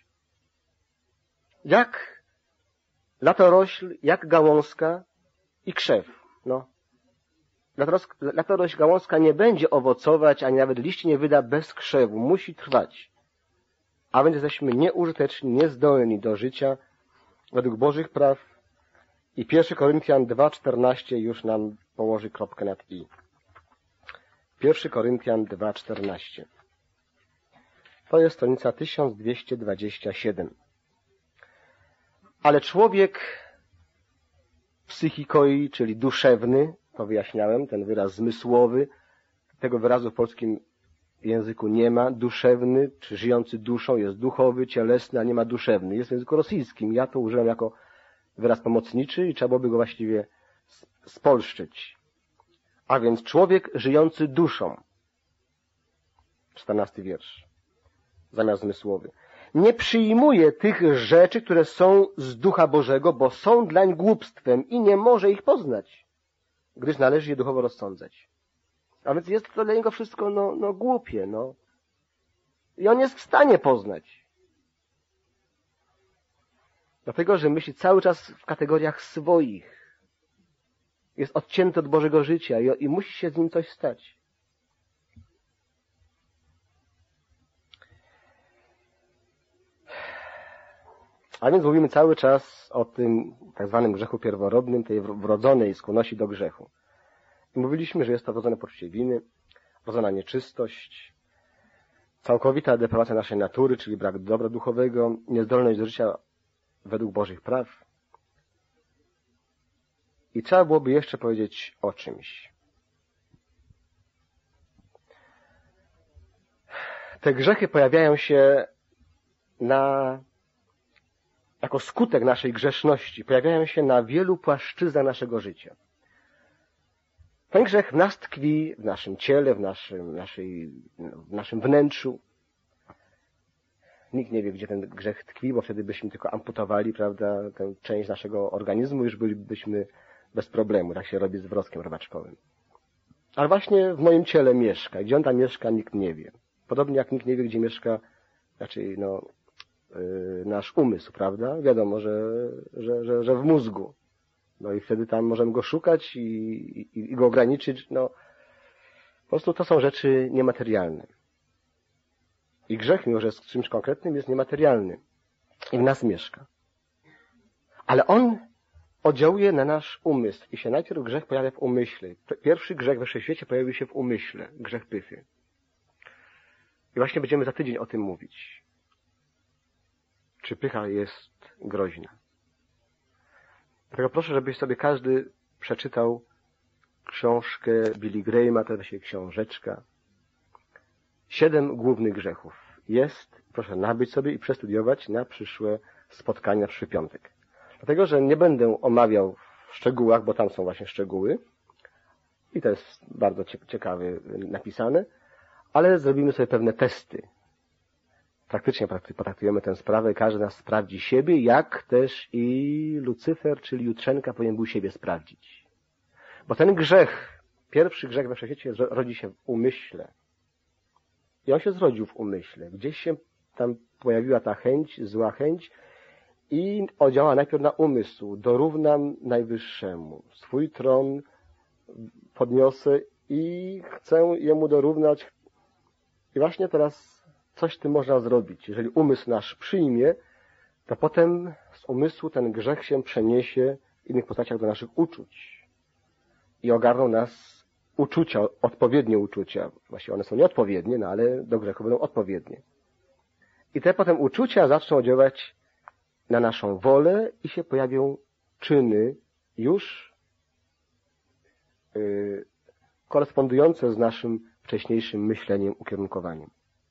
Jak latorośl, jak gałązka i krzew. No. Latorośl, gałązka nie będzie owocować, ani nawet liści nie wyda bez krzewu. Musi trwać. A więc jesteśmy nieużyteczni, niezdolni do życia według Bożych praw. I pierwszy Koryntian dwa, czternaście już nam położy kropkę nad i. pierwszy Koryntian dwa, czternaście. To jest stronica tysiąc dwieście dwadzieścia siedem. Ale człowiek psychikoi, czyli duszewny, to wyjaśniałem, ten wyraz zmysłowy, tego wyrazu w polskim języku nie ma. Duszewny, czy żyjący duszą, jest duchowy, cielesny, a nie ma duszewny. Jest w języku rosyjskim. Ja to użyłem jako wyraz pomocniczy i trzeba byłoby go właściwie spolszczyć. A więc człowiek żyjący duszą. czternasty wiersz. Zamiast zmysłowy. Nie przyjmuje tych rzeczy, które są z Ducha Bożego, bo są dlań głupstwem i nie może ich poznać, gdyż należy je duchowo rozsądzać. A więc jest to dla niego wszystko no, no głupie, no. I on jest w stanie poznać. Dlatego, że myśli cały czas w kategoriach swoich. Jest odcięty od Bożego życia i, i musi się z nim coś stać. A więc mówimy cały czas o tym tak zwanym grzechu pierworodnym, tej wrodzonej skłonności do grzechu. I mówiliśmy, że jest to wrodzone poczucie winy, wrodzona nieczystość, całkowita deprawacja naszej natury, czyli brak dobra duchowego, niezdolność do życia według Bożych praw. I trzeba byłoby jeszcze powiedzieć o czymś. Te grzechy pojawiają się na jako skutek naszej grzeszności, pojawiają się na wielu płaszczyznach naszego życia. Ten grzech w nas tkwi, w naszym ciele, w naszym, naszej, w naszym wnętrzu. Nikt nie wie, gdzie ten grzech tkwi, bo wtedy byśmy tylko amputowali, prawda, tę część naszego organizmu, już bylibyśmy bez problemu. Tak się robi z wroskiem robaczkowym. Ale właśnie w moim ciele mieszka. Gdzie on tam mieszka, nikt nie wie. Podobnie jak nikt nie wie, gdzie mieszka, znaczy, no, nasz umysł, prawda? Wiadomo, że, że, że, że w mózgu. No i wtedy tam możemy go szukać i, i, i go ograniczyć. No, po prostu to są rzeczy niematerialne. I grzech, mimo że jest czymś konkretnym, jest niematerialny. I w nas mieszka. Ale on oddziałuje na nasz umysł. I się najpierw grzech pojawia w umyśle. Pierwszy grzech we wszechświecie pojawił się w umyśle. Grzech pychy. I właśnie będziemy za tydzień o tym mówić. Czy pycha jest groźna. Dlatego proszę, żebyś sobie każdy przeczytał książkę Billy Grahama, to jest książeczka. Siedem głównych grzechów. Jest, proszę nabyć sobie i przestudiować na przyszłe spotkanie, na przyszły piątek. Dlatego, że nie będę omawiał w szczegółach, bo tam są właśnie szczegóły. I to jest bardzo ciekawe napisane. Ale zrobimy sobie pewne testy. Praktycznie potraktujemy tę sprawę. Każdy nas sprawdzi siebie, jak też i Lucyfer, czyli jutrzenka, powinien był siebie sprawdzić. Bo ten grzech, pierwszy grzech we wszechświecie rodzi się w umyśle. I on się zrodził w umyśle. Gdzieś się tam pojawiła ta chęć, zła chęć i odziała najpierw na umysł. Dorównam Najwyższemu. Swój tron podniosę i chcę Jemu dorównać. I właśnie teraz coś z tym można zrobić. Jeżeli umysł nasz przyjmie, to potem z umysłu ten grzech się przeniesie innych postaciach do naszych uczuć. I ogarną nas uczucia, odpowiednie uczucia. Właściwie one są nieodpowiednie, no ale do grzechu będą odpowiednie. I te potem uczucia zaczną działać na naszą wolę i się pojawią czyny już yy, korespondujące z naszym wcześniejszym myśleniem, ukierunkowaniem.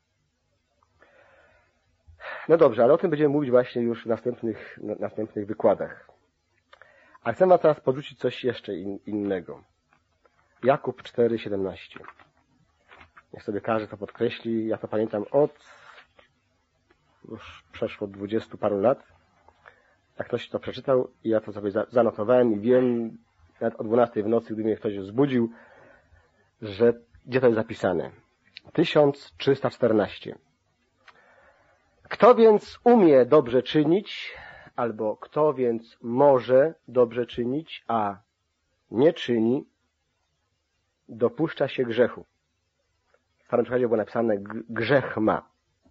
No dobrze, ale o tym będziemy mówić właśnie już w następnych, na, następnych wykładach. A chcę wam teraz podrzucić coś jeszcze in, innego. Jakub cztery siedemnaście. Niech sobie każdy to podkreśli. Ja to pamiętam od już przeszło dwudziestu paru lat. Jak ktoś to przeczytał i ja to sobie zanotowałem i wiem, nawet o dwunastej w nocy, gdy mnie ktoś zbudził, że gdzie to jest zapisane. tysiąc trzysta czternaście. Kto więc umie dobrze czynić, albo kto więc może dobrze czynić, a nie czyni, dopuszcza się grzechu. W Starym Przykładzie było napisane grzech ma.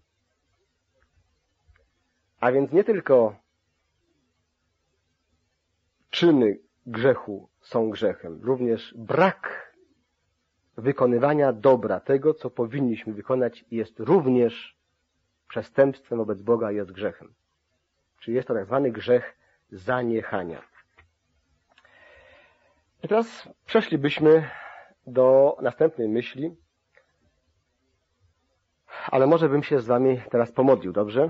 A więc nie tylko czyny grzechu są grzechem, również brak wykonywania dobra, tego, co powinniśmy wykonać, jest również przestępstwem wobec Boga, jest grzechem. Czyli jest to tak zwany grzech zaniechania. I teraz przeszlibyśmy do następnej myśli, ale może bym się z wami teraz pomodlił, dobrze?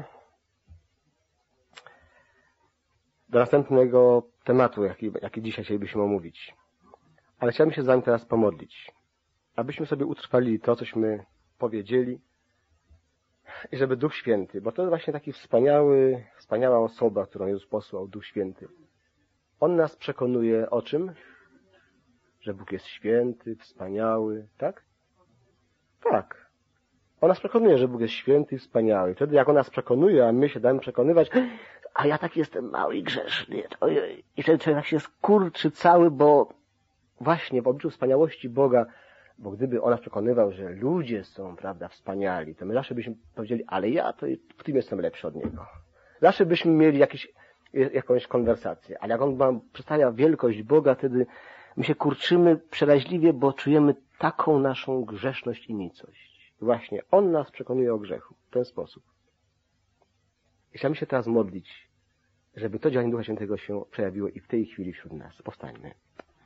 Do następnego tematu, jaki, jaki dzisiaj chcielibyśmy omówić. Ale chciałbym się z wami teraz pomodlić, abyśmy sobie utrwalili to, cośmy powiedzieli i żeby Duch Święty, bo to jest właśnie taki wspaniały, wspaniała osoba, którą Jezus posłał, Duch Święty. On nas przekonuje o czym? Że Bóg jest święty, wspaniały, tak? Tak. On nas przekonuje, że Bóg jest święty i wspaniały. Wtedy jak On nas przekonuje, a my się damy przekonywać, a ja tak jestem mały i grzeszny. Ojej. I wtedy człowiek się skurczy cały, bo właśnie w obliczu wspaniałości Boga, bo gdyby On nas przekonywał, że ludzie są, prawda, wspaniali, to my zawsze byśmy powiedzieli, ale ja to w tym jestem lepszy od Niego. Zawsze byśmy mieli jakieś, jakąś konwersację. Ale jak On nam przedstawia wielkość Boga, wtedy my się kurczymy przeraźliwie, bo czujemy taką naszą grzeszność i nicość. I właśnie On nas przekonuje o grzechu w ten sposób. I chciałbym się teraz modlić, żeby to działanie Ducha Świętego się przejawiło i w tej chwili wśród nas. Powstańmy.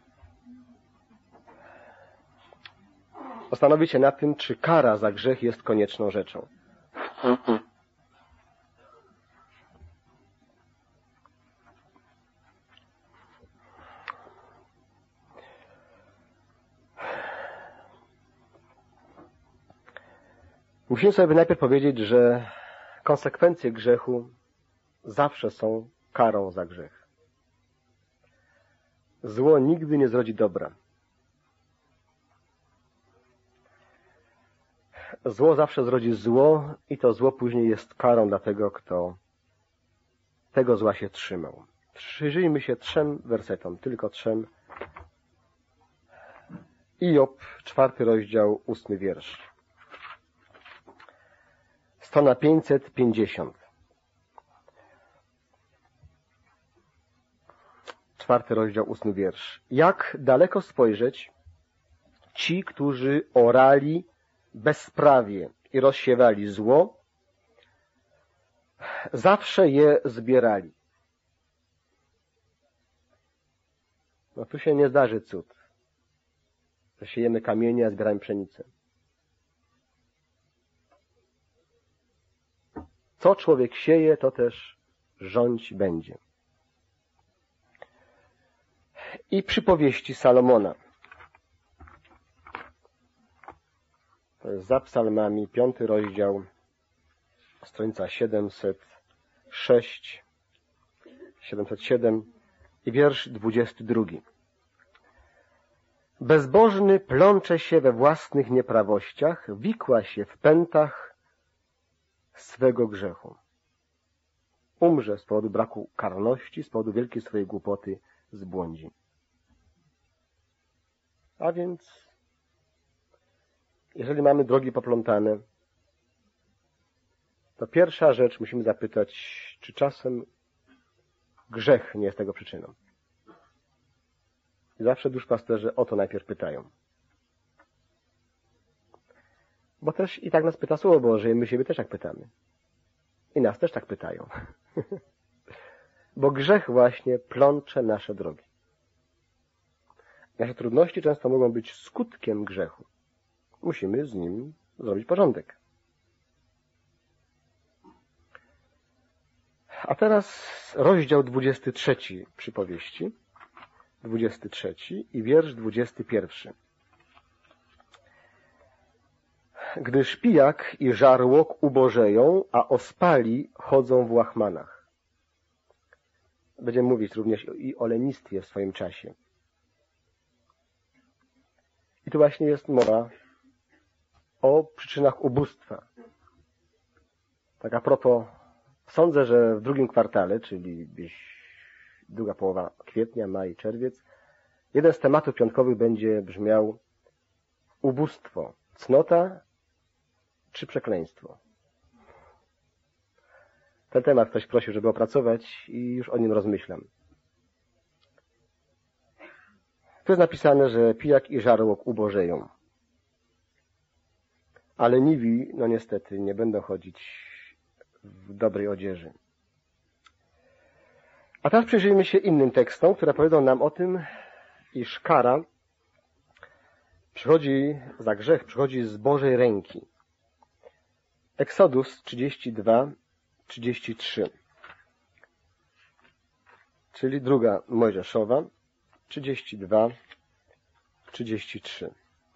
Zastanowić się nad tym, czy kara za grzech jest konieczną rzeczą. Musimy sobie najpierw powiedzieć, że konsekwencje grzechu zawsze są karą za grzech. Zło nigdy nie zrodzi dobra. Zło zawsze zrodzi zło i to zło później jest karą dla tego, kto tego zła się trzymał. Przyjrzyjmy się trzem wersetom, tylko trzem. Iob, czwarty rozdział, ósmy wiersz. Strona pięćset pięćdziesiąt. Czwarty rozdział, ósmy wiersz. Jak daleko spojrzeć, ci, którzy orali bezprawie i rozsiewali zło, zawsze je zbierali. No tu się nie zdarzy cud, że siejemy kamienie, a zbieramy pszenicę. Co człowiek sieje, to też rządź będzie. I przypowieści Salomona. To jest za psalmami, piąty rozdział, stronica siedemset sześć, siedemset siedem i wiersz dwudziesty drugi. Bezbożny plącze się we własnych nieprawościach, wikła się w pętach swego grzechu. Umrze z powodu braku karności, z powodu wielkiej swojej głupoty zbłądzi. A więc, jeżeli mamy drogi poplątane, to pierwsza rzecz musimy zapytać, czy czasem grzech nie jest tego przyczyną. I zawsze duszpasterze o to najpierw pytają. Bo też i tak nas pyta Słowo Boże i my siebie też tak pytamy. I nas też tak pytają. Bo grzech właśnie plącze nasze drogi. Nasze trudności często mogą być skutkiem grzechu. Musimy z nim zrobić porządek. A teraz rozdział dwudziesty trzeci przypowieści. dwudziesty trzeci i wiersz dwudziesty pierwszy. Gdyż pijak i żarłok ubożeją, a ospali chodzą w łachmanach. Będziemy mówić również i o lenistwie w swoim czasie. I tu właśnie jest mowa o przyczynach ubóstwa. Tak a propos, sądzę, że w drugim kwartale, czyli gdzieś druga połowa kwietnia, maj, czerwiec, jeden z tematów piątkowych będzie brzmiał ubóstwo, cnota czy przekleństwo. Ten temat ktoś prosił, żeby opracować i już o nim rozmyślam. Tu jest napisane, że pijak i żarłok ubożeją. A leniwi, no niestety, nie będą chodzić w dobrej odzieży. A teraz przyjrzyjmy się innym tekstom, które powiedzą nam o tym, iż kara przychodzi za grzech, przychodzi z Bożej ręki. Eksodus trzydzieści dwa, trzydzieści trzy. Czyli druga Mojżeszowa, trzydzieści dwa, trzydzieści trzy.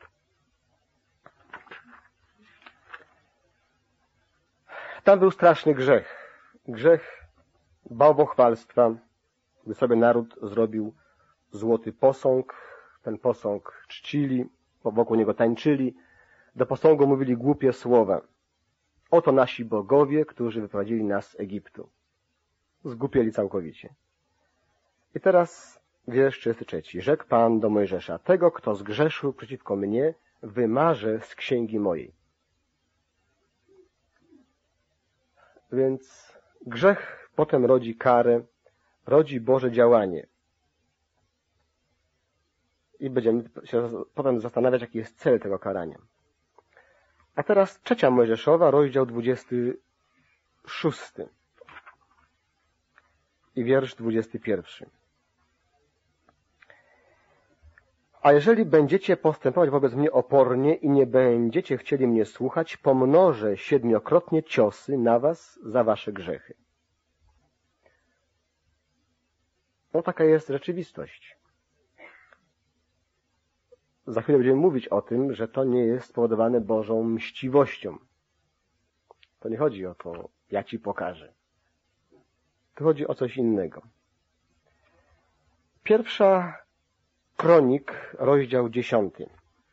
Tam był straszny grzech. Grzech bałwochwalstwa, gdy sobie naród zrobił złoty posąg. Ten posąg czcili, wokół niego tańczyli. Do posągu mówili głupie słowa. Oto nasi bogowie, którzy wyprowadzili nas z Egiptu. Zgłupieli całkowicie. I teraz wiersz trzydziesty trzeci. Rzekł Pan do Mojżesza: tego, kto zgrzeszył przeciwko mnie, wymarzę z księgi mojej. Więc grzech potem rodzi karę, rodzi Boże działanie. I będziemy się potem zastanawiać, jaki jest cel tego karania. A teraz trzecia Mojżeszowa, rozdział dwudziesty szósty i wiersz dwudziesty pierwszy. A jeżeli będziecie postępować wobec mnie opornie i nie będziecie chcieli mnie słuchać, pomnożę siedmiokrotnie ciosy na was za wasze grzechy. No taka jest rzeczywistość. Za chwilę będziemy mówić o tym, że to nie jest spowodowane Bożą mściwością. To nie chodzi o to, ja ci pokażę. Tu chodzi o coś innego. Pierwsza Kronik, rozdział dziesiąty.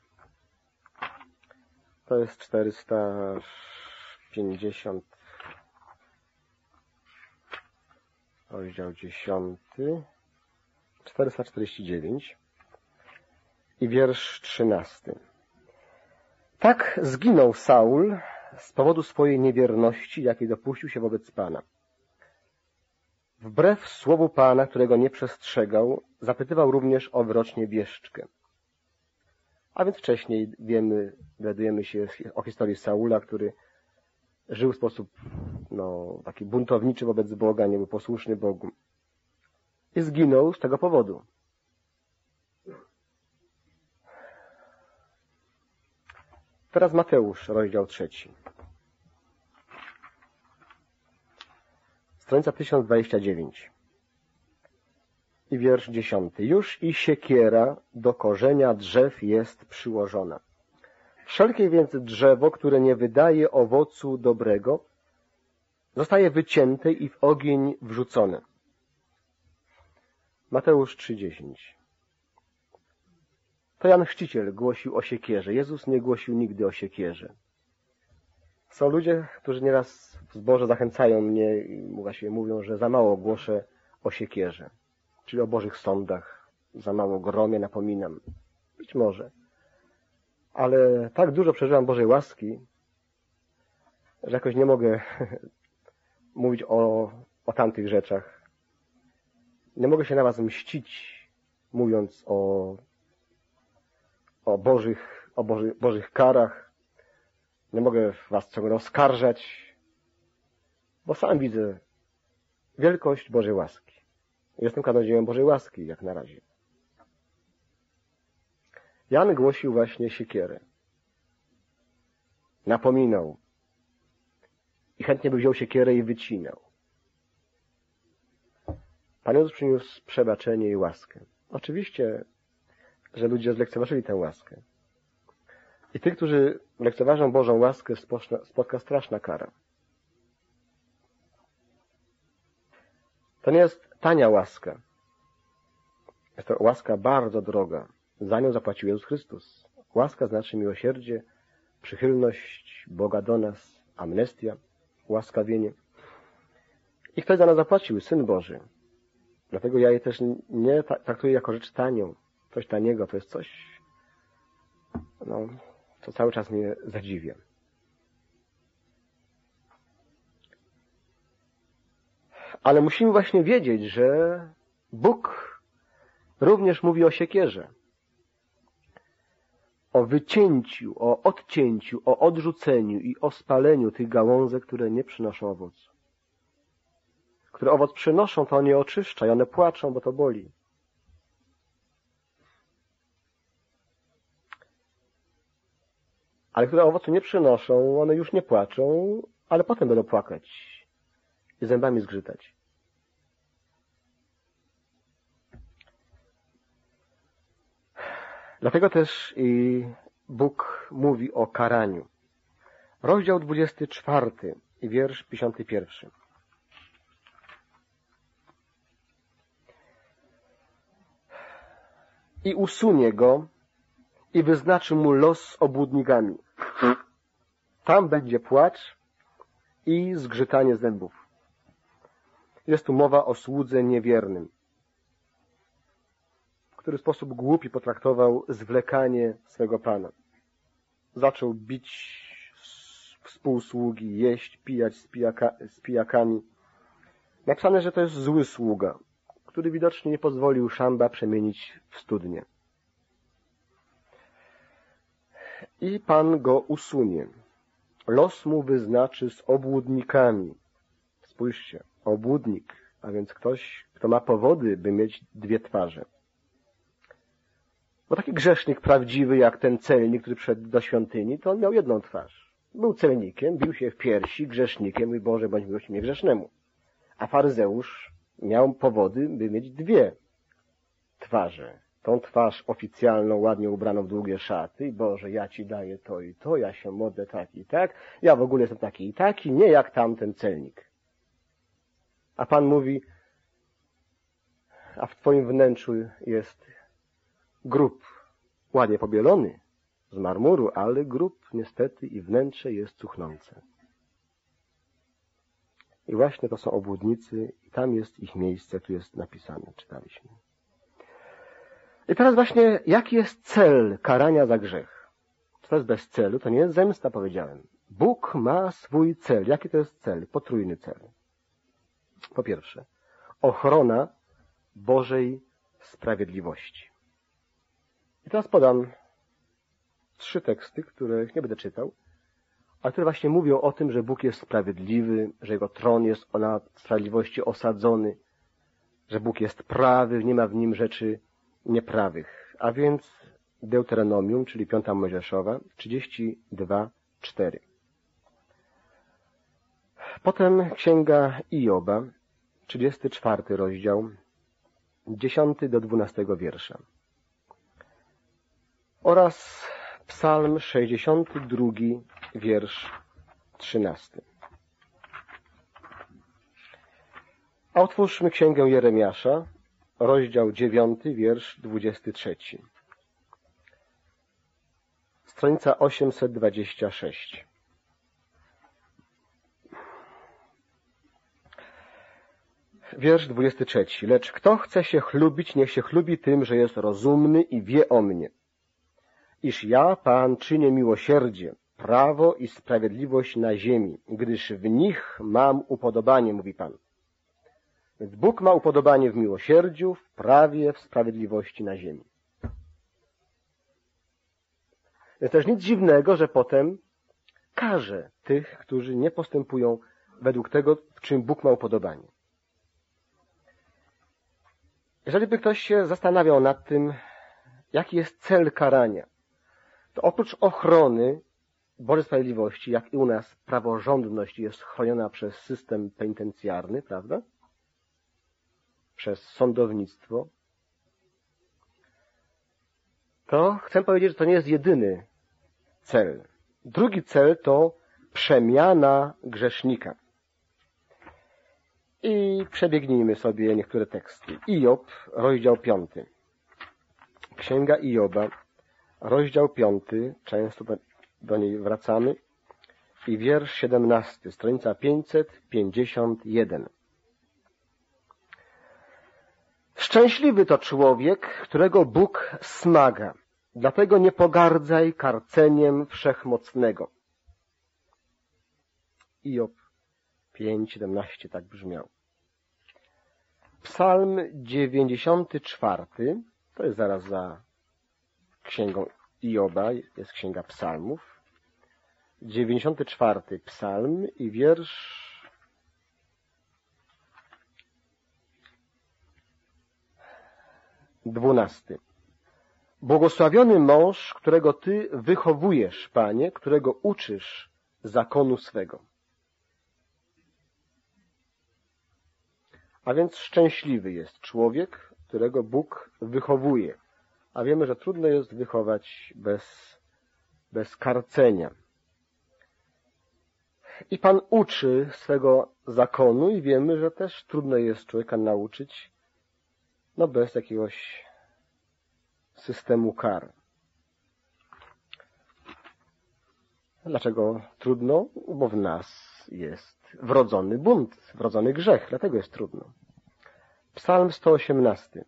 To jest czterysta pięćdziesiąt. Rozdział dziesiąty. czterysta czterdzieści dziewięć. I wiersz trzynasty. Tak zginął Saul z powodu swojej niewierności, jakiej dopuścił się wobec Pana. Wbrew słowu Pana, którego nie przestrzegał, zapytywał również o wyrocznie bieszczkę. A więc wcześniej wiemy, dowiadujemy się o historii Saula, który żył w sposób no, taki buntowniczy wobec Boga, nie był posłuszny Bogu. I zginął z tego powodu. Teraz Mateusz, rozdział trzeci. Stranica tysiąc dwadzieścia dziewięć. I wiersz dziesiąty. Już i siekiera do korzenia drzew jest przyłożona. Wszelkie więc drzewo, które nie wydaje owocu dobrego, zostaje wycięte i w ogień wrzucone. Mateusz trzy dziesięć. To Jan Chrzciciel głosił o siekierze. Jezus nie głosił nigdy o siekierze. Są ludzie, którzy nieraz w zborze zachęcają mnie i właśnie mówią, że za mało głoszę o siekierze, czyli o Bożych sądach. Za mało gromie napominam. Być może. Ale tak dużo przeżyłam Bożej łaski, że jakoś nie mogę mówić o, o tamtych rzeczach. Nie mogę się na was mścić, mówiąc o, o, Bożych, o Boży, Bożych karach. Nie mogę was ciągle oskarżać, bo sam widzę wielkość Bożej łaski. Jestem kaznodzieją Bożej łaski, jak na razie. Jan głosił właśnie siekierę. Napominał. I chętnie by wziął siekierę i wycinał. Pan Jezus przyniósł przebaczenie i łaskę. Oczywiście, że ludzie zlekceważyli tę łaskę. I tych, którzy lekceważą Bożą łaskę, spotka straszna kara. To nie jest tania łaska. Jest to łaska bardzo droga. Za nią zapłacił Jezus Chrystus. Łaska znaczy miłosierdzie, przychylność Boga do nas, amnestia, łaskawienie. I ktoś za nas zapłacił, Syn Boży. Dlatego ja je też nie traktuję jako rzecz tanią. Coś taniego to jest coś, no, co cały czas mnie zadziwia. Ale musimy właśnie wiedzieć, że Bóg również mówi o siekierze. O wycięciu, o odcięciu, o odrzuceniu i o spaleniu tych gałązek, które nie przynoszą owocu. Które owoc przynoszą, to on je oczyszcza i one płaczą, bo to boli. Ale które owocu nie przynoszą, one już nie płaczą, ale potem będą płakać i zębami zgrzytać. Dlatego też i Bóg mówi o karaniu. Rozdział dwudziesty czwarty i wiersz pięćdziesiąty pierwszy. I usunie go i wyznaczy mu los z obłudnikami. Tam będzie płacz i zgrzytanie zębów. Jest tu mowa o słudze niewiernym, który w sposób głupi potraktował zwlekanie swego Pana. Zaczął bić współsługi, jeść, pijać z, pijaka, z pijakami. Napisane, że to jest zły sługa, który widocznie nie pozwolił szamba przemienić w studnię. I Pan go usunie. Los mu wyznaczy z obłudnikami. Spójrzcie, obłudnik, a więc ktoś, kto ma powody, by mieć dwie twarze. Bo taki grzesznik prawdziwy, jak ten celnik, który przyszedł do świątyni, to on miał jedną twarz. Był celnikiem, bił się w piersi, grzesznikiem, i Boże, bądź miłości mnie grzesznemu. A faryzeusz miał powody, by mieć dwie twarze. Tą twarz oficjalną, ładnie ubraną w długie szaty, i Boże, ja Ci daję to i to, ja się modlę tak i tak, ja w ogóle jestem taki i taki, nie jak tamten celnik. A Pan mówi, a w Twoim wnętrzu jest grób ładnie pobielony z marmuru, ale grób niestety i wnętrze jest cuchnące. I właśnie to są obłudnicy i tam jest ich miejsce, tu jest napisane, czytaliśmy. I teraz właśnie, jaki jest cel karania za grzech? To jest bez celu, to nie jest zemsta, powiedziałem. Bóg ma swój cel. Jaki to jest cel? Potrójny cel. Po pierwsze, ochrona Bożej sprawiedliwości. I teraz podam trzy teksty, których nie będę czytał, ale które właśnie mówią o tym, że Bóg jest sprawiedliwy, że Jego tron jest na sprawiedliwości osadzony, że Bóg jest prawy, nie ma w Nim rzeczy nieprawych. A więc Deuteronomium, czyli piąta Mojżeszowa, trzydzieści dwa, cztery. Potem Księga Ioba, trzydziesty czwarty rozdział, dziesiąty do dwunastego wiersza. Oraz Psalm sześćdziesiąty drugi, wiersz trzynasty. A otwórzmy Księgę Jeremiasza, rozdział dziewiąty, wiersz dwudziesty trzeci. Stronica osiemset dwadzieścia sześć. Wiersz dwudziesty trzeci. Lecz kto chce się chlubić, niech się chlubi tym, że jest rozumny i wie o mnie. Iż ja, Pan, czynię miłosierdzie, prawo i sprawiedliwość na ziemi, gdyż w nich mam upodobanie, mówi Pan. Więc Bóg ma upodobanie w miłosierdziu, w prawie, w sprawiedliwości na ziemi. Jest też nic dziwnego, że potem karze tych, którzy nie postępują według tego, w czym Bóg ma upodobanie. Jeżeli by ktoś się zastanawiał nad tym, jaki jest cel karania, to oprócz ochrony Bożej Sprawiedliwości, jak i u nas praworządność jest chroniona przez system penitencjarny, prawda? Przez sądownictwo, to chcę powiedzieć, że to nie jest jedyny cel. Drugi cel to przemiana grzesznika. I przebiegnijmy sobie niektóre teksty. Iob, rozdział piąty. Księga Ioba, rozdział piąty, często do, do niej wracamy. I wiersz siedemnasty, stronica pięćset pięćdziesiąt jeden. Szczęśliwy to człowiek, którego Bóg smaga. Dlatego nie pogardzaj karceniem Wszechmocnego. Iob pięć siedemnaście tak brzmiał. Psalm dziewięćdziesiąty czwarty, to jest zaraz za księgą Ioba, jest księga psalmów. dziewięćdziesiąty czwarty psalm i wiersz dwunasty. Błogosławiony mąż, którego Ty wychowujesz, Panie, którego uczysz zakonu swego. A więc szczęśliwy jest człowiek, którego Bóg wychowuje. A wiemy, że trudno jest wychować bez, bez karcenia. I Pan uczy swego zakonu i wiemy, że też trudno jest człowieka nauczyć, no bez jakiegoś systemu kar. Dlaczego trudno? Bo w nas jest wrodzony bunt, wrodzony grzech, dlatego jest trudno. Psalm sto osiemnasty,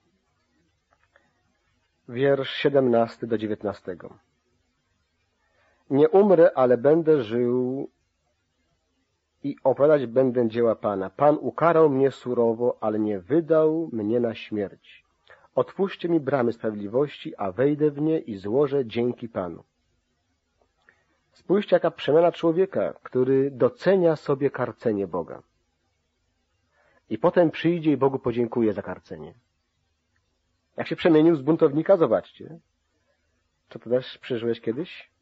wiersz siedemnasty do dziewiętnastego. Nie umrę, ale będę żył i opowiadać będę dzieła Pana. Pan ukarał mnie surowo, ale nie wydał mnie na śmierć. Otwórzcie mi bramy sprawiedliwości, a wejdę w nie i złożę dzięki Panu. Spójrzcie, jaka przemiana człowieka, który docenia sobie karcenie Boga. I potem przyjdzie i Bogu podziękuje za karcenie. Jak się przemienił z buntownika, zobaczcie. Czy to też przeżyłeś kiedyś?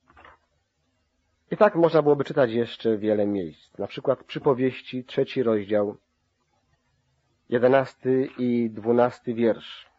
I tak można byłoby czytać jeszcze wiele miejsc. Na przykład Przypowieści, trzeci rozdział, jedenasty i dwunasty wiersz.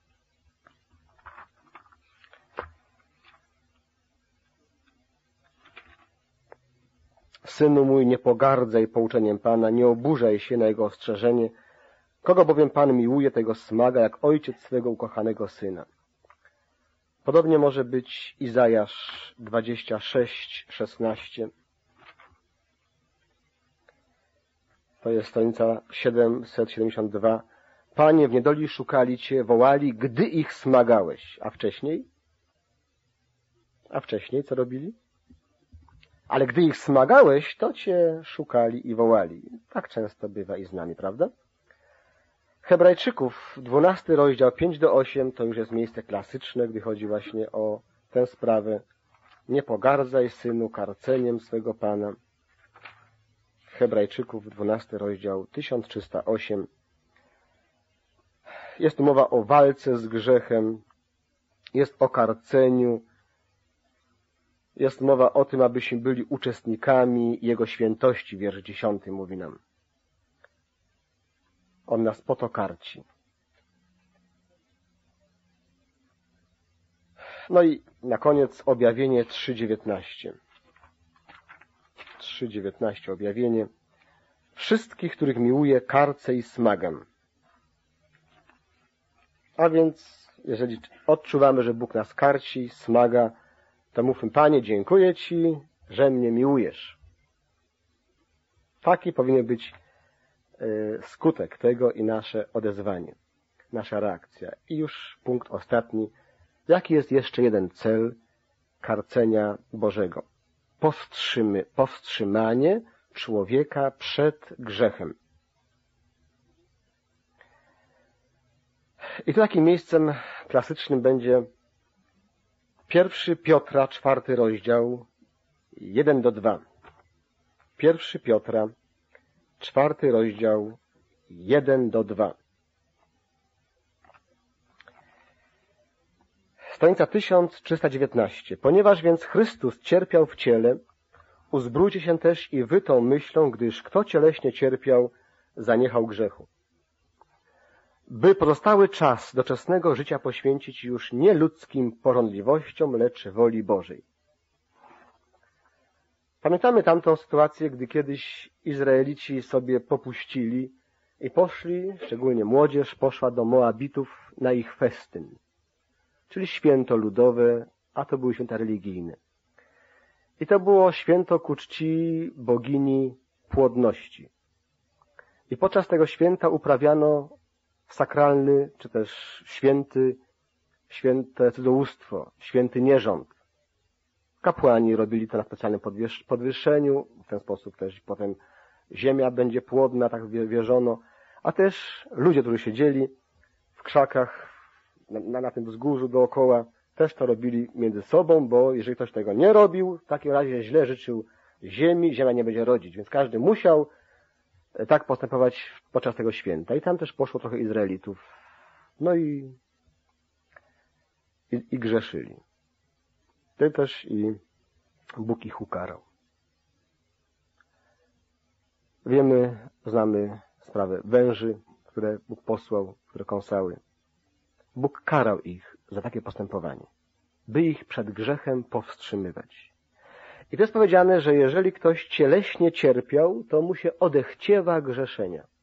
Synu mój, nie pogardzaj pouczeniem Pana, nie oburzaj się na Jego ostrzeżenie. Kogo bowiem Pan miłuje, tego smaga, jak ojciec swego ukochanego syna. Podobnie może być Izajasz dwadzieścia sześć, szesnaście. To jest stranica siedemset siedemdziesiąt dwa. Panie, w niedoli szukali Cię, wołali, gdy ich smagałeś. A wcześniej? A wcześniej co robili? Ale gdy ich smagałeś, to Cię szukali i wołali. Tak często bywa i z nami, prawda? Hebrajczyków, dwunasty rozdział, pięć do ośmiu, to już jest miejsce klasyczne, gdy chodzi właśnie o tę sprawę. Nie pogardzaj, synu, karceniem swego Pana. Hebrajczyków, dwunasty rozdział, tysiąc trzysta osiem. Jest tu mowa o walce z grzechem, jest o karceniu, jest mowa o tym, abyśmy byli uczestnikami Jego świętości, wiersz dziesiąty mówi nam. On nas po to karci. No i na koniec objawienie trzy dziewiętnaście. trzy dziewiętnaście objawienie. Wszystkich, których miłuje, karcę i smagam. A więc, jeżeli odczuwamy, że Bóg nas karci, smaga, to mówmy, Panie, dziękuję Ci, że mnie miłujesz. Taki powinien być skutek tego i nasze odezwanie, nasza reakcja. I już punkt ostatni. Jaki jest jeszcze jeden cel karcenia Bożego? Powstrzymy, powstrzymanie człowieka przed grzechem. I tu takim miejscem klasycznym będzie pierwszy Piotra, czwarty rozdział, jeden do dwa. Pierwszy Piotra, czwarty rozdział, jeden do dwa. Stranica tysiąc trzysta dziewiętnaście. Ponieważ więc Chrystus cierpiał w ciele, uzbrójcie się też i wy tą myślą, gdyż kto cieleśnie cierpiał, zaniechał grzechu. By pozostały czas doczesnego życia poświęcić już nie ludzkim pożądliwościom, lecz woli Bożej. Pamiętamy tamtą sytuację, gdy kiedyś Izraelici sobie popuścili i poszli, szczególnie młodzież, poszła do Moabitów na ich festyn, czyli święto ludowe, a to były święta religijne. I to było święto ku czci bogini płodności. I podczas tego święta uprawiano sakralny, czy też święty, święte cudzołóstwo, święty nierząd. Kapłani robili to na specjalnym podwyższeniu, w ten sposób też potem ziemia będzie płodna, tak wierzono, a też ludzie, którzy siedzieli w krzakach, na, na tym wzgórzu dookoła, też to robili między sobą, bo jeżeli ktoś tego nie robił, w takim razie źle życzył ziemi, ziemia nie będzie rodzić, więc każdy musiał tak postępować podczas tego święta. I tam też poszło trochę Izraelitów. No i, i, i grzeszyli. Wtedy też i Bóg ich ukarał. Wiemy, znamy sprawę węży, które Bóg posłał, które kąsały. Bóg karał ich za takie postępowanie, by ich przed grzechem powstrzymywać. I to jest powiedziane, że jeżeli ktoś cieleśnie cierpiał, to mu się odechciewa grzeszenia.